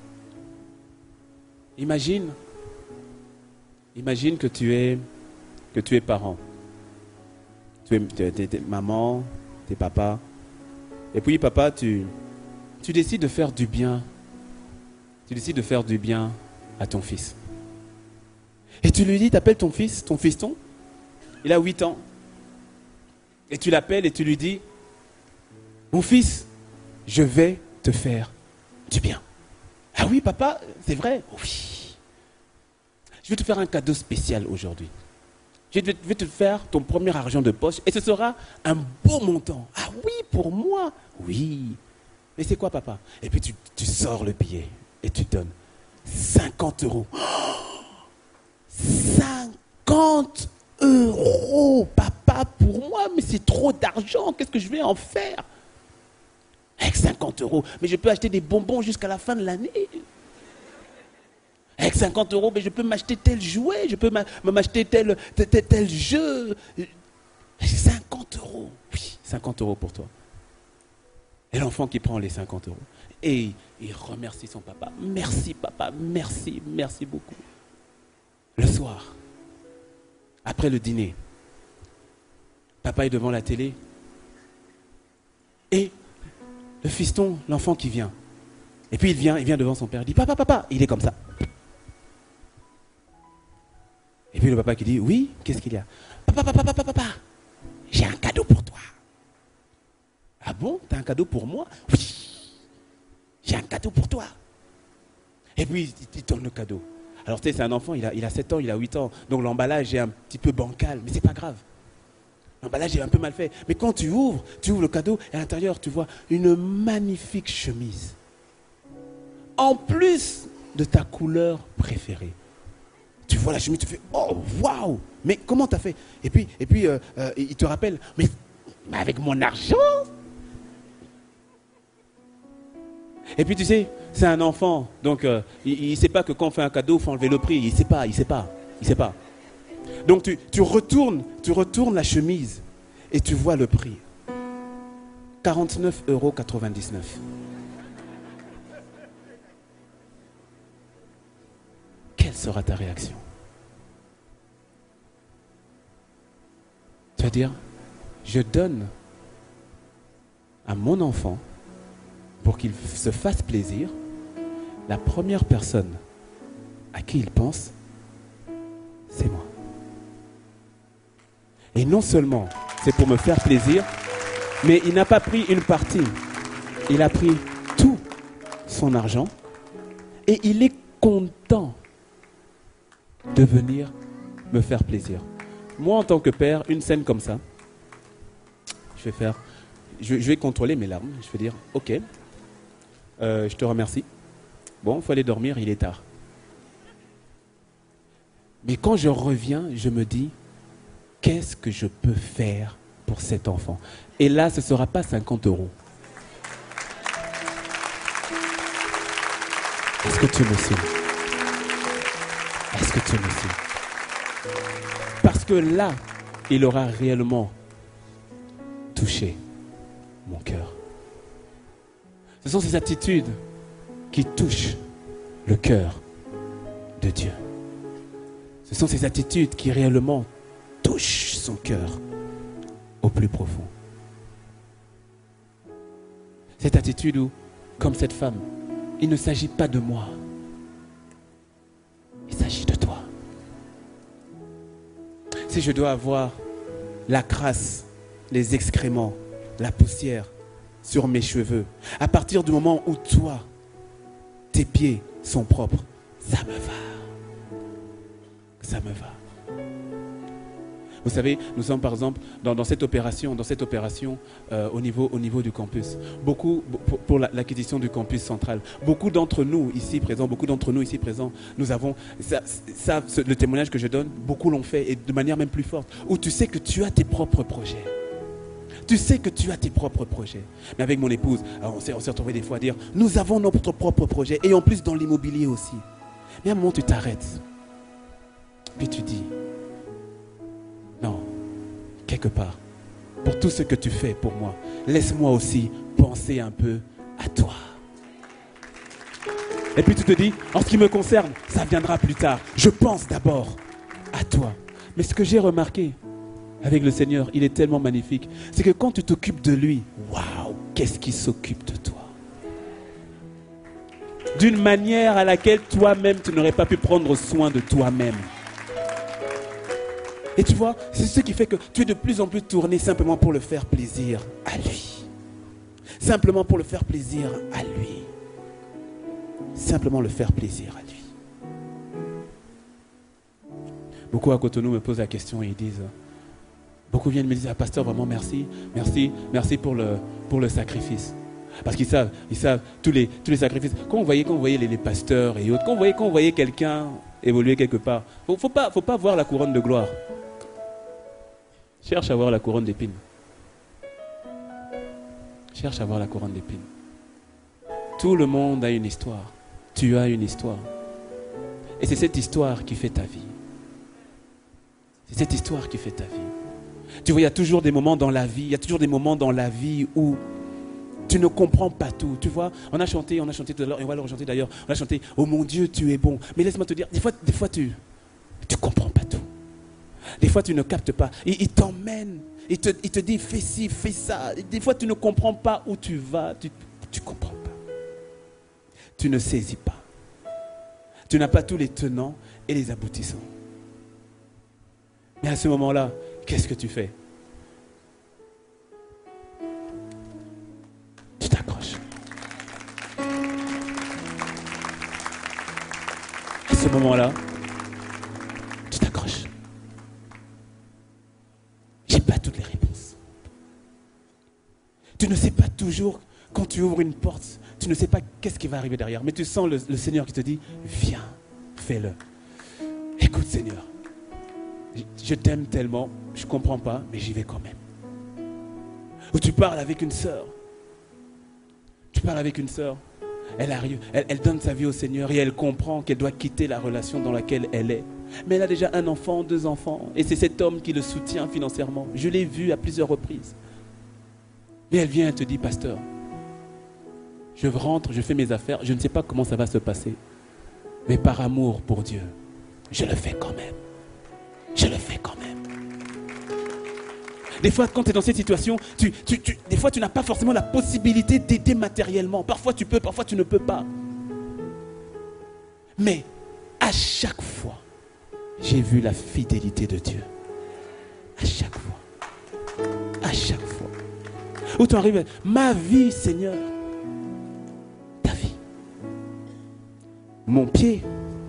Imagine que tu es que tu es parent. Tu es maman, tu es papa. Et puis papa, tu décides de faire du bien. Tu décides de faire du bien à ton fils. Et tu lui dis, tu appelles ton fils, ton fiston, il a 8 ans. Et tu l'appelles et tu lui dis, mon fils, je vais te faire du bien. Ah oui, papa, c'est vrai? Oui. Je vais te faire un cadeau spécial aujourd'hui. Je vais te faire ton premier argent de poche et ce sera un beau montant. Ah oui, pour moi? Oui. Mais c'est quoi, papa? Et puis tu sors le billet et tu donnes 50 €. 50 €, papa, pour moi, mais c'est trop d'argent. Qu'est-ce que je vais en faire? Avec 50 €, mais je peux acheter des bonbons jusqu'à la fin de l'année. Avec 50 €, mais je peux m'acheter tel jouet, je peux m'acheter tel jeu. 50 €, oui, 50 € pour toi. Et l'enfant qui prend les 50 € et il remercie son papa. Merci papa, merci, merci beaucoup. Le soir, après le dîner, papa est devant la télé et le fiston, l'enfant qui vient. Et puis il vient devant son père, il dit papa, papa, il est comme ça. Et puis le papa qui dit oui, qu'est-ce qu'il y a? Papa, j'ai un cadeau pour toi. Ah bon, t'as un cadeau pour moi? Oui, j'ai un cadeau pour toi. Et puis il donne le cadeau. Alors tu sais, c'est un enfant, il a 7 ans, il a 8 ans, donc l'emballage est un petit peu bancal, mais c'est pas grave. L'emballage est un peu mal fait. Mais quand tu ouvres le cadeau, et à l'intérieur, tu vois une magnifique chemise. En plus de ta couleur préférée. Tu vois la chemise, tu fais « Oh, waouh !» Mais comment t'as fait? Et puis il te rappelle « Mais avec mon argent !» Et puis tu sais, c'est un enfant, donc il ne sait pas que quand on fait un cadeau, il faut enlever le prix. Il ne sait pas. Donc tu retournes la chemise et tu vois le prix. 49,99 €. Quelle sera ta réaction? Tu vas dire, je donne à mon enfant pour qu'il se fasse plaisir. La première personne à qui il pense, c'est moi. Et non seulement c'est pour me faire plaisir, mais il n'a pas pris une partie. Il a pris tout son argent et il est content de venir me faire plaisir. Moi, en tant que père, une scène comme ça, je vais contrôler mes larmes. Je vais dire, ok, je te remercie. Bon, il faut aller dormir, il est tard. Mais quand je reviens, je me dis, qu'est-ce que je peux faire pour cet enfant? Et là, ce ne sera pas 50 €. Est-ce que tu me suis? Est-ce que tu me suis? Parce que là, il aura réellement touché mon cœur. Ce sont ces attitudes qui touchent le cœur de Dieu. Ce sont ces attitudes qui réellement touchent son cœur au plus profond. Cette attitude où, comme cette femme, il ne s'agit pas de moi. Il s'agit de toi. Si je dois avoir la crasse, les excréments, la poussière sur mes cheveux, à partir du moment où toi, tes pieds sont propres, ça me va. Ça me va. Vous savez, nous sommes par exemple dans cette opération au niveau du campus. Beaucoup pour l'acquisition du campus central. Beaucoup d'entre nous ici présents, nous avons le témoignage que je donne, beaucoup l'ont fait et de manière même plus forte. Où tu sais que tu as tes propres projets. Tu sais que tu as tes propres projets. Mais avec mon épouse, on s'est retrouvé des fois à dire, nous avons notre propre projet et en plus dans l'immobilier aussi. Mais à un moment tu t'arrêtes. Puis tu dis, non, quelque part, pour tout ce que tu fais pour moi, laisse-moi aussi penser un peu à toi. Et puis tu te dis, en ce qui me concerne, ça viendra plus tard. Je pense d'abord à toi. Mais ce que j'ai remarqué avec le Seigneur, il est tellement magnifique. C'est que quand tu t'occupes de lui, waouh, qu'est-ce qu'il s'occupe de toi? D'une manière à laquelle toi-même, tu n'aurais pas pu prendre soin de toi-même. Et tu vois, c'est ce qui fait que tu es de plus en plus tourné simplement pour le faire plaisir à lui. Simplement pour le faire plaisir à lui. Simplement le faire plaisir à lui. Beaucoup à Cotonou me posent la question et ils disent, beaucoup viennent me dire, ah, pasteur, vraiment merci, merci pour le sacrifice. Parce qu'ils savent tous les sacrifices. Quand vous voyez les pasteurs et autres, quand vous voyez quelqu'un évoluer quelque part, faut pas voir la couronne de gloire. Cherche à voir la couronne d'épines. Cherche à voir la couronne d'épines. Tout le monde a une histoire. Tu as une histoire. Et c'est cette histoire qui fait ta vie. C'est cette histoire qui fait ta vie. Tu vois, il y a toujours des moments dans la vie, où tu ne comprends pas tout. Tu vois, on a chanté tout à l'heure, et on va le rechanter d'ailleurs. On a chanté, oh mon Dieu, tu es bon. Mais laisse-moi te dire, des fois tu comprends pas tout. Des fois tu ne captes pas. Il t'emmène, il te dit, fais ci, fais ça. Des fois tu ne comprends pas où tu vas, tu comprends pas. Tu ne saisis pas. Tu n'as pas tous les tenants et les aboutissants. Mais à ce moment-là, qu'est-ce que tu fais? Tu t'accroches. À ce moment-là, tu t'accroches. J'ai pas toutes les réponses. Tu ne sais pas toujours, quand tu ouvres une porte, tu ne sais pas qu'est-ce qui va arriver derrière. Mais tu sens le Seigneur qui te dit, viens, fais-le. Écoute Seigneur, je t'aime tellement, je ne comprends pas, mais j'y vais quand même. Ou tu parles avec une sœur. Elle arrive, elle donne sa vie au Seigneur et elle comprend qu'elle doit quitter la relation dans laquelle elle est. Mais elle a déjà 1 enfant, 2 enfants. Et c'est cet homme qui le soutient financièrement. Je l'ai vu à plusieurs reprises. Mais elle vient et te dit, pasteur, je rentre, je fais mes affaires, je ne sais pas comment ça va se passer. Mais par amour pour Dieu, je le fais quand même. Je le fais quand même. Des fois, quand tu es dans cette situation, des fois, tu n'as pas forcément la possibilité d'aider matériellement. Parfois, tu peux, parfois, tu ne peux pas. Mais, à chaque fois, j'ai vu la fidélité de Dieu. À chaque fois. À chaque fois. Où tu arrives, ma vie, Seigneur. Ta vie. Mon pied.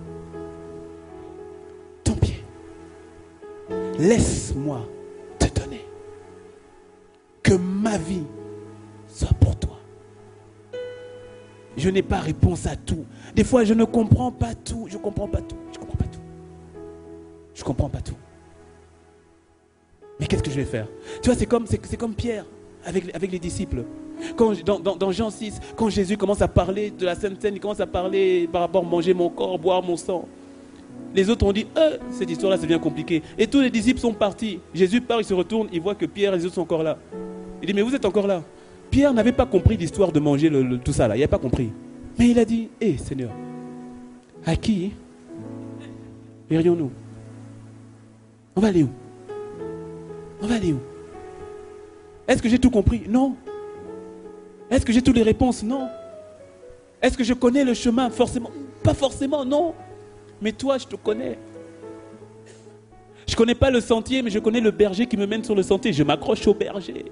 Ton pied. Laisse-moi te donner. Que ma vie soit pour toi. Je n'ai pas réponse à tout. Des fois, je ne comprends pas tout. Je comprends pas tout. Mais qu'est-ce que je vais faire? Tu vois, c'est comme Pierre avec les disciples. Dans Jean 6, quand Jésus commence à parler de la Sainte Seine, il commence à parler par rapport à manger mon corps, boire mon sang. Les autres ont dit, cette histoire-là, c'est bien compliqué. Et tous les disciples sont partis. Jésus part, il se retourne, il voit que Pierre et les autres sont encore là. Il dit, mais vous êtes encore là. Pierre n'avait pas compris l'histoire de manger tout ça là. Il n'avait pas compris. Mais il a dit, Seigneur, à qui irions-nous? On va aller où? Est-ce que j'ai tout compris? Non. Est-ce que j'ai toutes les réponses? Non. Est-ce que je connais le chemin? Forcément. Pas forcément, non. Mais toi, je te connais. Je ne connais pas le sentier, mais je connais le berger qui me mène sur le sentier. Je m'accroche au berger.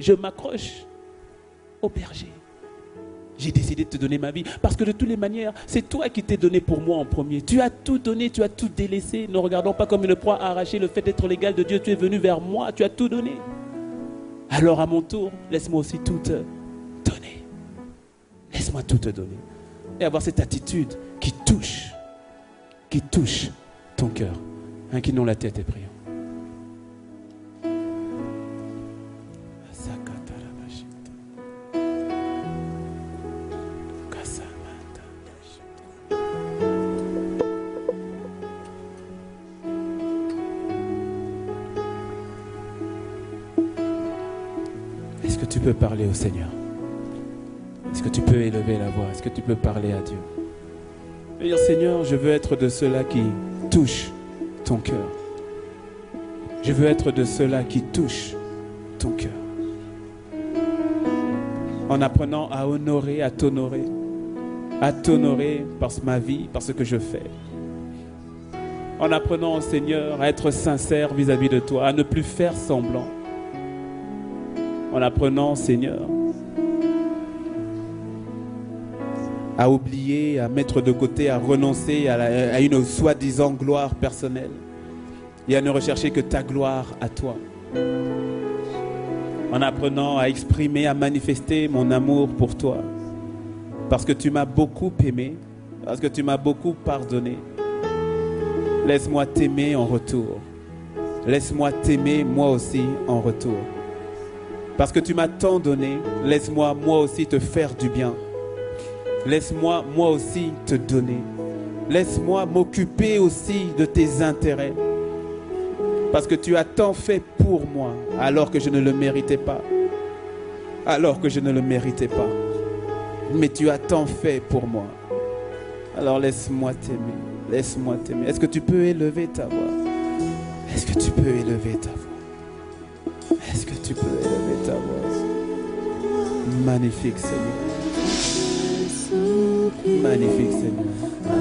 J'ai décidé de te donner ma vie. Parce que de toutes les manières, c'est toi qui t'es donné pour moi en premier. Tu as tout donné, tu as tout délaissé. Ne regardons pas comme une proie arrachée le fait d'être l'égal de Dieu. Tu es venu vers moi, tu as tout donné. Alors à mon tour, laisse-moi aussi tout te donner. Laisse-moi tout te donner. Et avoir cette attitude qui touche ton cœur. Inclinons la tête et prions. Est-ce que tu peux parler au Seigneur? Est-ce que tu peux élever la voix? Est-ce que tu peux parler à Dieu? Et dire, Seigneur, je veux être de ceux-là qui touchent ton cœur. Je veux être de ceux-là qui touchent ton cœur. En apprenant à honorer, à t'honorer par ma vie, par ce que je fais. En apprenant, Seigneur, à être sincère vis-à-vis de toi, à ne plus faire semblant. En apprenant, Seigneur, à oublier, à mettre de côté, à renoncer à une soi-disant gloire personnelle et à ne rechercher que ta gloire à toi. En apprenant à exprimer, à manifester mon amour pour toi. Parce que tu m'as beaucoup aimé, parce que tu m'as beaucoup pardonné. Laisse-moi t'aimer en retour. Laisse-moi t'aimer moi aussi en retour. Parce que tu m'as tant donné, laisse-moi moi aussi te faire du bien. Laisse-moi moi aussi te donner. Laisse-moi m'occuper aussi de tes intérêts. Parce que tu as tant fait pour moi, alors que je ne le méritais pas. Alors que je ne le méritais pas. Mais tu as tant fait pour moi. Alors laisse-moi t'aimer. Laisse-moi t'aimer. Est-ce que tu peux élever ta voix? Est-ce que tu peux élever ta voix? Est-ce que tu peux élever ta voix? Magnifique Seigneur. Magnifique Seigneur.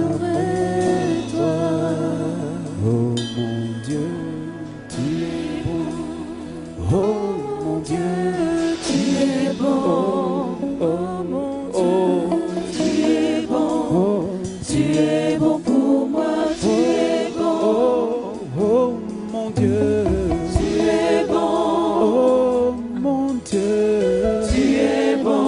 Oh mon Dieu, tu es bon. Oh mon Dieu, tu es bon. Oh mon Dieu, tu es bon. Tu es bon pour moi, tu es bon. Oh mon Dieu, tu es bon. Oh mon Dieu, tu es bon.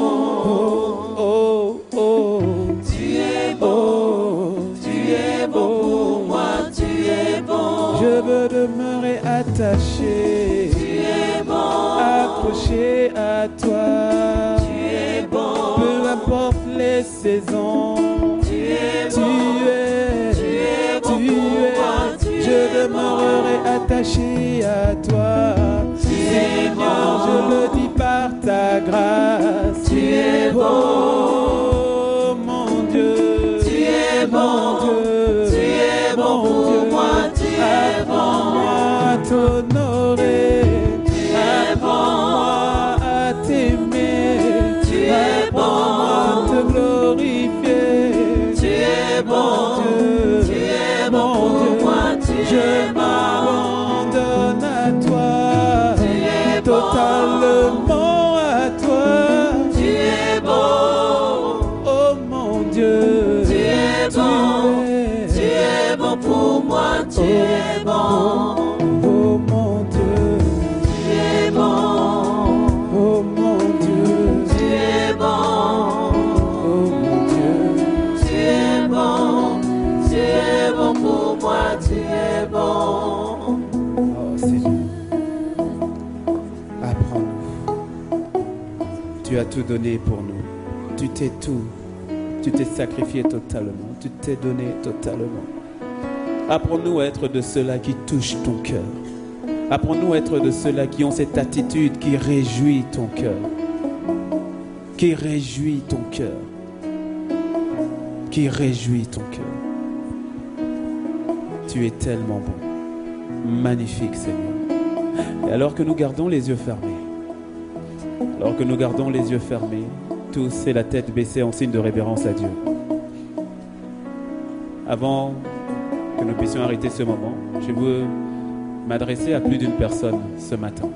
Tu es bon. Tu es bon pour moi, tu es bon. Je veux demeurer attaché. Tu es bon. Accroché à toi. Tu es bon. Peu importe les saisons. Je demeurerai attaché à toi. Seigneur, je le dis par ta grâce. Tu es bon, oh, mon Dieu. Tu es bon, Dieu. Tu es bon pour moi. Tu es bon. Apprends-moi à t'honorer. Tu es bon. Apprends-moi à t'aimer. Tu es bon. Apprends-moi à te glorifier. Tu es bon, Dieu. Tu es bon pour moi. Je m'abandonne à toi, totalement à toi. Tu es bon, oh mon Dieu. Tu es bon, tu es bon pour moi. Tu es bon, oh mon Dieu. Tu es bon, oh mon Dieu. Tu es bon, oh mon Dieu. Tu es bon, tu es bon pour moi. Tu es bon. Oh Seigneur, apprends-nous. Tu as tout donné pour nous. Tu t'es sacrifié totalement. Tu t'es donné totalement. Apprends-nous à être de ceux-là qui touchent ton cœur. Apprends-nous à être de ceux-là qui ont cette attitude qui réjouit ton cœur. Qui réjouit ton cœur. Qui réjouit ton cœur. Tu es tellement bon. Magnifique Seigneur. Et alors que nous gardons les yeux fermés, tous et la tête baissée en signe de révérence à Dieu. Avant que nous puissions arrêter ce moment, je veux m'adresser à plus d'une personne ce matin.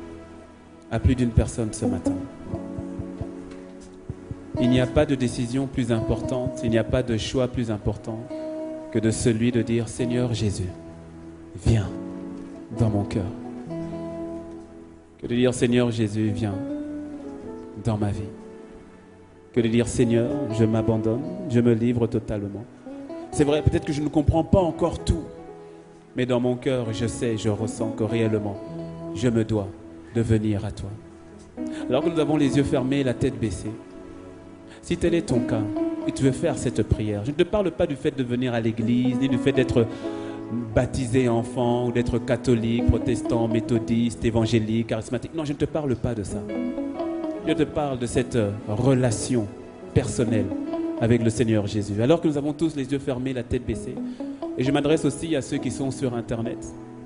Il n'y a pas de décision plus importante, il n'y a pas de choix plus important que de celui de dire « Seigneur Jésus, viens dans mon cœur. » Que de dire « Seigneur Jésus, viens dans ma vie. » Que de dire « Seigneur, je m'abandonne, je me livre totalement. » C'est vrai, peut-être que je ne comprends pas encore tout, mais dans mon cœur, je sais, je ressens que réellement, je me dois de venir à toi. Alors que nous avons les yeux fermés, la tête baissée, si tel est ton cas, et tu veux faire cette prière, je ne te parle pas du fait de venir à l'église, ni du fait d'être baptisé enfant, ou d'être catholique, protestant, méthodiste, évangélique, charismatique. Non, je ne te parle pas de ça. Je te parle de cette relation personnelle avec le Seigneur Jésus. Alors que nous avons tous les yeux fermés, la tête baissée, et je m'adresse aussi à ceux qui sont sur Internet.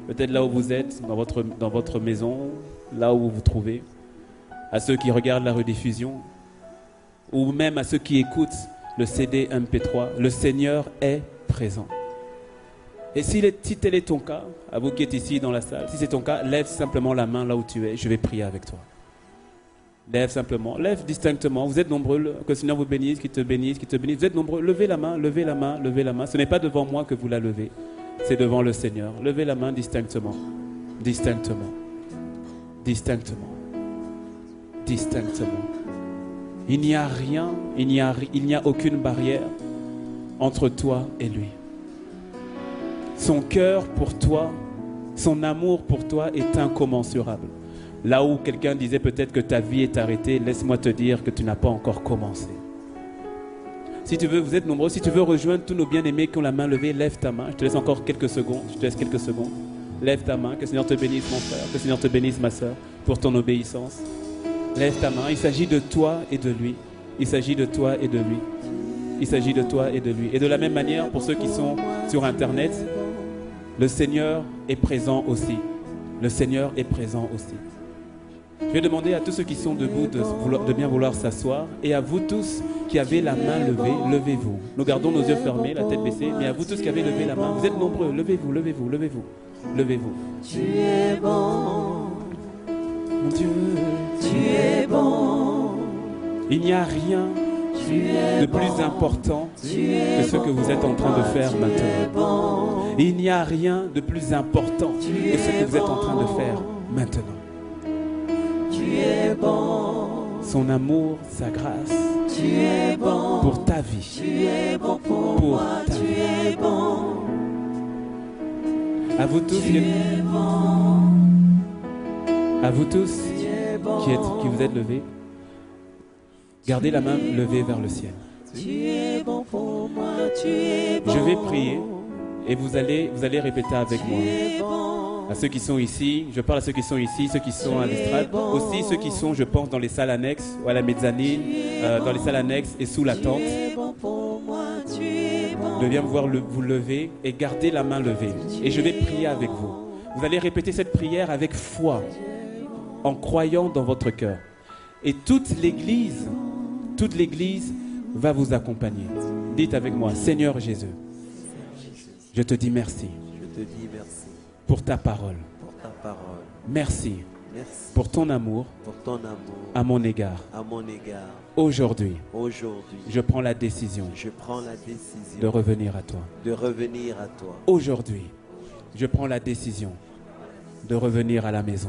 peut-être là où vous êtes, dans votre maison, là où vous vous trouvez, à ceux qui regardent la rediffusion, ou même à ceux qui écoutent le CD MP3, le Seigneur est présent. Et si tel est ton cas, à vous qui êtes ici dans la salle, si c'est ton cas, lève simplement la main là où tu es, je vais prier avec toi. Lève simplement, lève distinctement. Vous êtes nombreux, que le Seigneur vous bénisse, qu'il te bénisse, qu'il te bénisse. Vous êtes nombreux, levez la main, levez la main, levez la main. Ce n'est pas devant moi que vous la levez, c'est devant le Seigneur. Levez la main distinctement, distinctement, distinctement, distinctement. Il n'y a rien, il n'y a aucune barrière entre toi et lui. Son cœur pour toi, son amour pour toi est incommensurable. Là où quelqu'un disait peut-être que ta vie est arrêtée, laisse-moi te dire que tu n'as pas encore commencé. Si tu veux, vous êtes nombreux, si tu veux rejoindre tous nos bien-aimés qui ont la main levée, lève ta main. Je te laisse encore quelques secondes, Lève ta main, que le Seigneur te bénisse mon frère, que le Seigneur te bénisse ma soeur pour ton obéissance. Lève ta main, il s'agit de toi et de lui. Il s'agit de toi et de lui. Il s'agit de toi et de lui. Et de la même manière, pour ceux qui sont sur Internet, le Seigneur est présent aussi. Le Seigneur est présent aussi. Je vais demander à tous ceux qui sont debout de bien vouloir s'asseoir. Et à vous tous qui avez la main levée, levez-vous. Nous gardons nos yeux fermés, la tête baissée. Mais à vous tous qui avez levé la main, vous êtes nombreux, levez-vous, levez-vous, levez-vous, levez-vous. Tu es bon, Mon Dieu, tu es bon, il n'y a rien de plus important que ce que vous êtes en train de faire maintenant. Il n'y a rien de plus important que ce que vous êtes en train de faire maintenant. tu es bon, Son amour, sa grâce tu es bon, pour ta vie. tu es bon pour Pour moi, ta tu vie. es bon, À vous tous, tu es bon, à vous tous tu es bon, qui vous êtes levés, gardez la main levée vers le ciel. tu es bon pour moi, tu es bon, Je vais prier et vous allez répéter avec moi. tu es bon, À ceux qui sont ici, je parle à ceux qui sont ici, ceux qui sont à l'estrade, aussi ceux qui sont, je pense, dans les salles annexes ou à la mezzanine, dans les salles annexes et sous la tente. tu es bon pour moi, tu es bon, De bien voir vous lever et garder la main levée. Et je vais prier avec vous. Vous allez répéter cette prière avec foi, en croyant dans votre cœur. Et toute l'Église va vous accompagner. Dites avec moi, Seigneur Jésus, je te dis merci Je te dis merci pour ta parole. pour ta parole. Merci Merci pour ton amour pour ton amour à mon égard. à mon égard. Aujourd'hui, Aujourd'hui, je prends la décision je prends la décision de revenir à toi. de revenir à toi. Aujourd'hui, je prends la décision de revenir à la maison.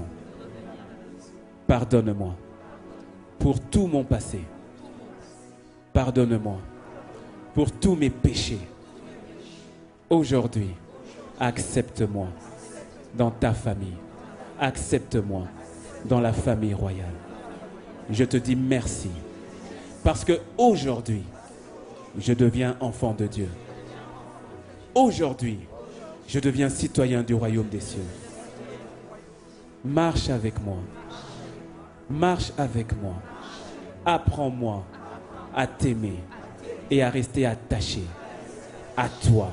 Pardonne-moi pour tout mon passé. Pardonne-moi pour tous mes péchés. Aujourd'hui, accepte-moi dans ta famille. Accepte-moi dans la famille royale. Je te dis merci parce que aujourd'hui, je deviens enfant de Dieu. Aujourd'hui, je deviens citoyen du royaume des cieux. Marche avec moi. Marche avec moi. Apprends-moi à t'aimer et à rester attaché à toi.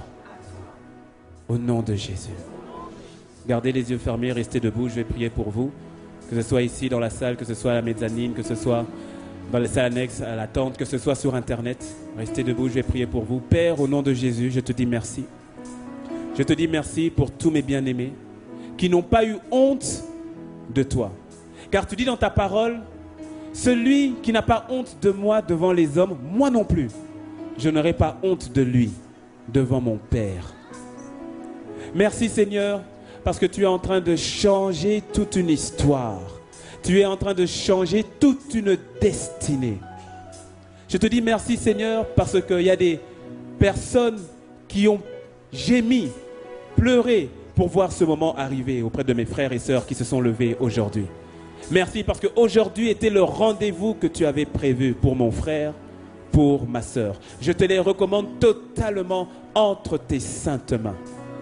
Au nom de Jésus. Gardez les yeux fermés, restez debout, je vais prier pour vous. Que ce soit ici dans la salle, que ce soit à la mezzanine, que ce soit dans les salles annexes, à la tente, que ce soit sur Internet. Restez debout, je vais prier pour vous. Père, au nom de Jésus, je te dis merci. Je te dis merci pour tous mes bien-aimés qui n'ont pas eu honte de toi. Car tu dis dans ta parole, celui qui n'a pas honte de moi devant les hommes, moi non plus, je n'aurai pas honte de lui devant mon Père. Merci Seigneur, parce que tu es en train de changer toute une histoire. Tu es en train de changer toute une destinée. Je te dis merci Seigneur, parce qu'il y a des personnes qui ont gémi, pleuré pour voir ce moment arriver auprès de mes frères et sœurs qui se sont levés aujourd'hui. Merci parce qu'aujourd'hui était le rendez-vous que tu avais prévu pour mon frère, pour ma sœur. Je te les recommande totalement entre tes saintes mains.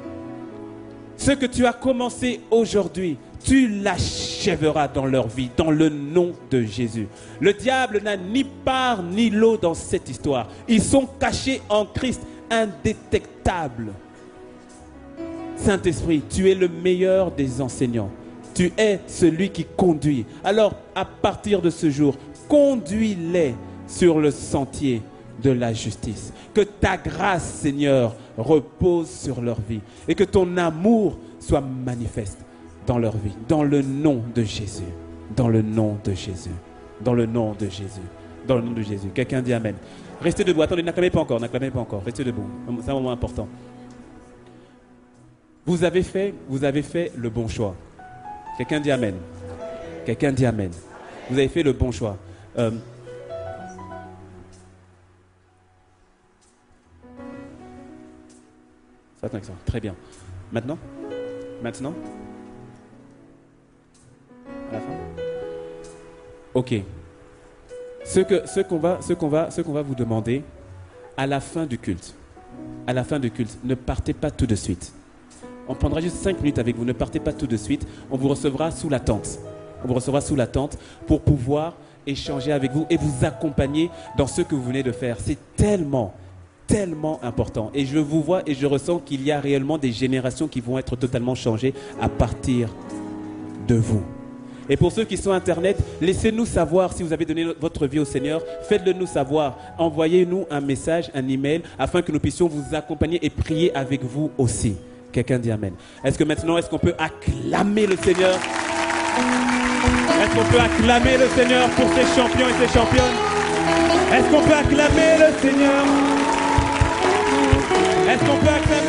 Ce que tu as commencé aujourd'hui, tu l'achèveras dans leur vie, dans le nom de Jésus. Le diable n'a ni part ni lot dans cette histoire. Ils sont cachés en Christ, indétectables. Saint-Esprit, tu es le meilleur des enseignants. Tu es celui qui conduit. Alors, à partir de ce jour, conduis-les sur le sentier de la justice. Que ta grâce, Seigneur, repose sur leur vie et que ton amour soit manifeste dans leur vie. Dans le nom de Jésus. Dans le nom de Jésus. Dans le nom de Jésus. Dans le nom de Jésus. Quelqu'un dit Amen. Restez debout. Attendez, n'acclamez pas encore. N'acclamez pas encore. Restez debout. C'est un moment important. Vous avez fait le bon choix. Quelqu'un dit Amen. Quelqu'un dit Amen. Vous avez fait le bon choix. Très bien. Maintenant À la fin? Ok. Ce qu'on va vous demander à la fin du culte, ne partez pas tout de suite. On prendra juste 5 minutes avec vous, ne partez pas tout de suite. On vous recevra sous la tente. Pour pouvoir échanger avec vous et vous accompagner dans ce que vous venez de faire. C'est tellement important. Et je vous vois et je ressens qu'il y a réellement des générations qui vont être totalement changées à partir de vous. Et pour ceux qui sont Internet, laissez-nous savoir si vous avez donné votre vie au Seigneur. Faites-le nous savoir. Envoyez-nous un message, un email, afin que nous puissions vous accompagner et prier avec vous aussi. Quelqu'un dit Amen. Est-ce qu'on peut acclamer le Seigneur? Est-ce qu'on peut acclamer le Seigneur pour ses champions et ses championnes? Est-ce qu'on peut acclamer le Seigneur? Est-ce qu'on peut acclamer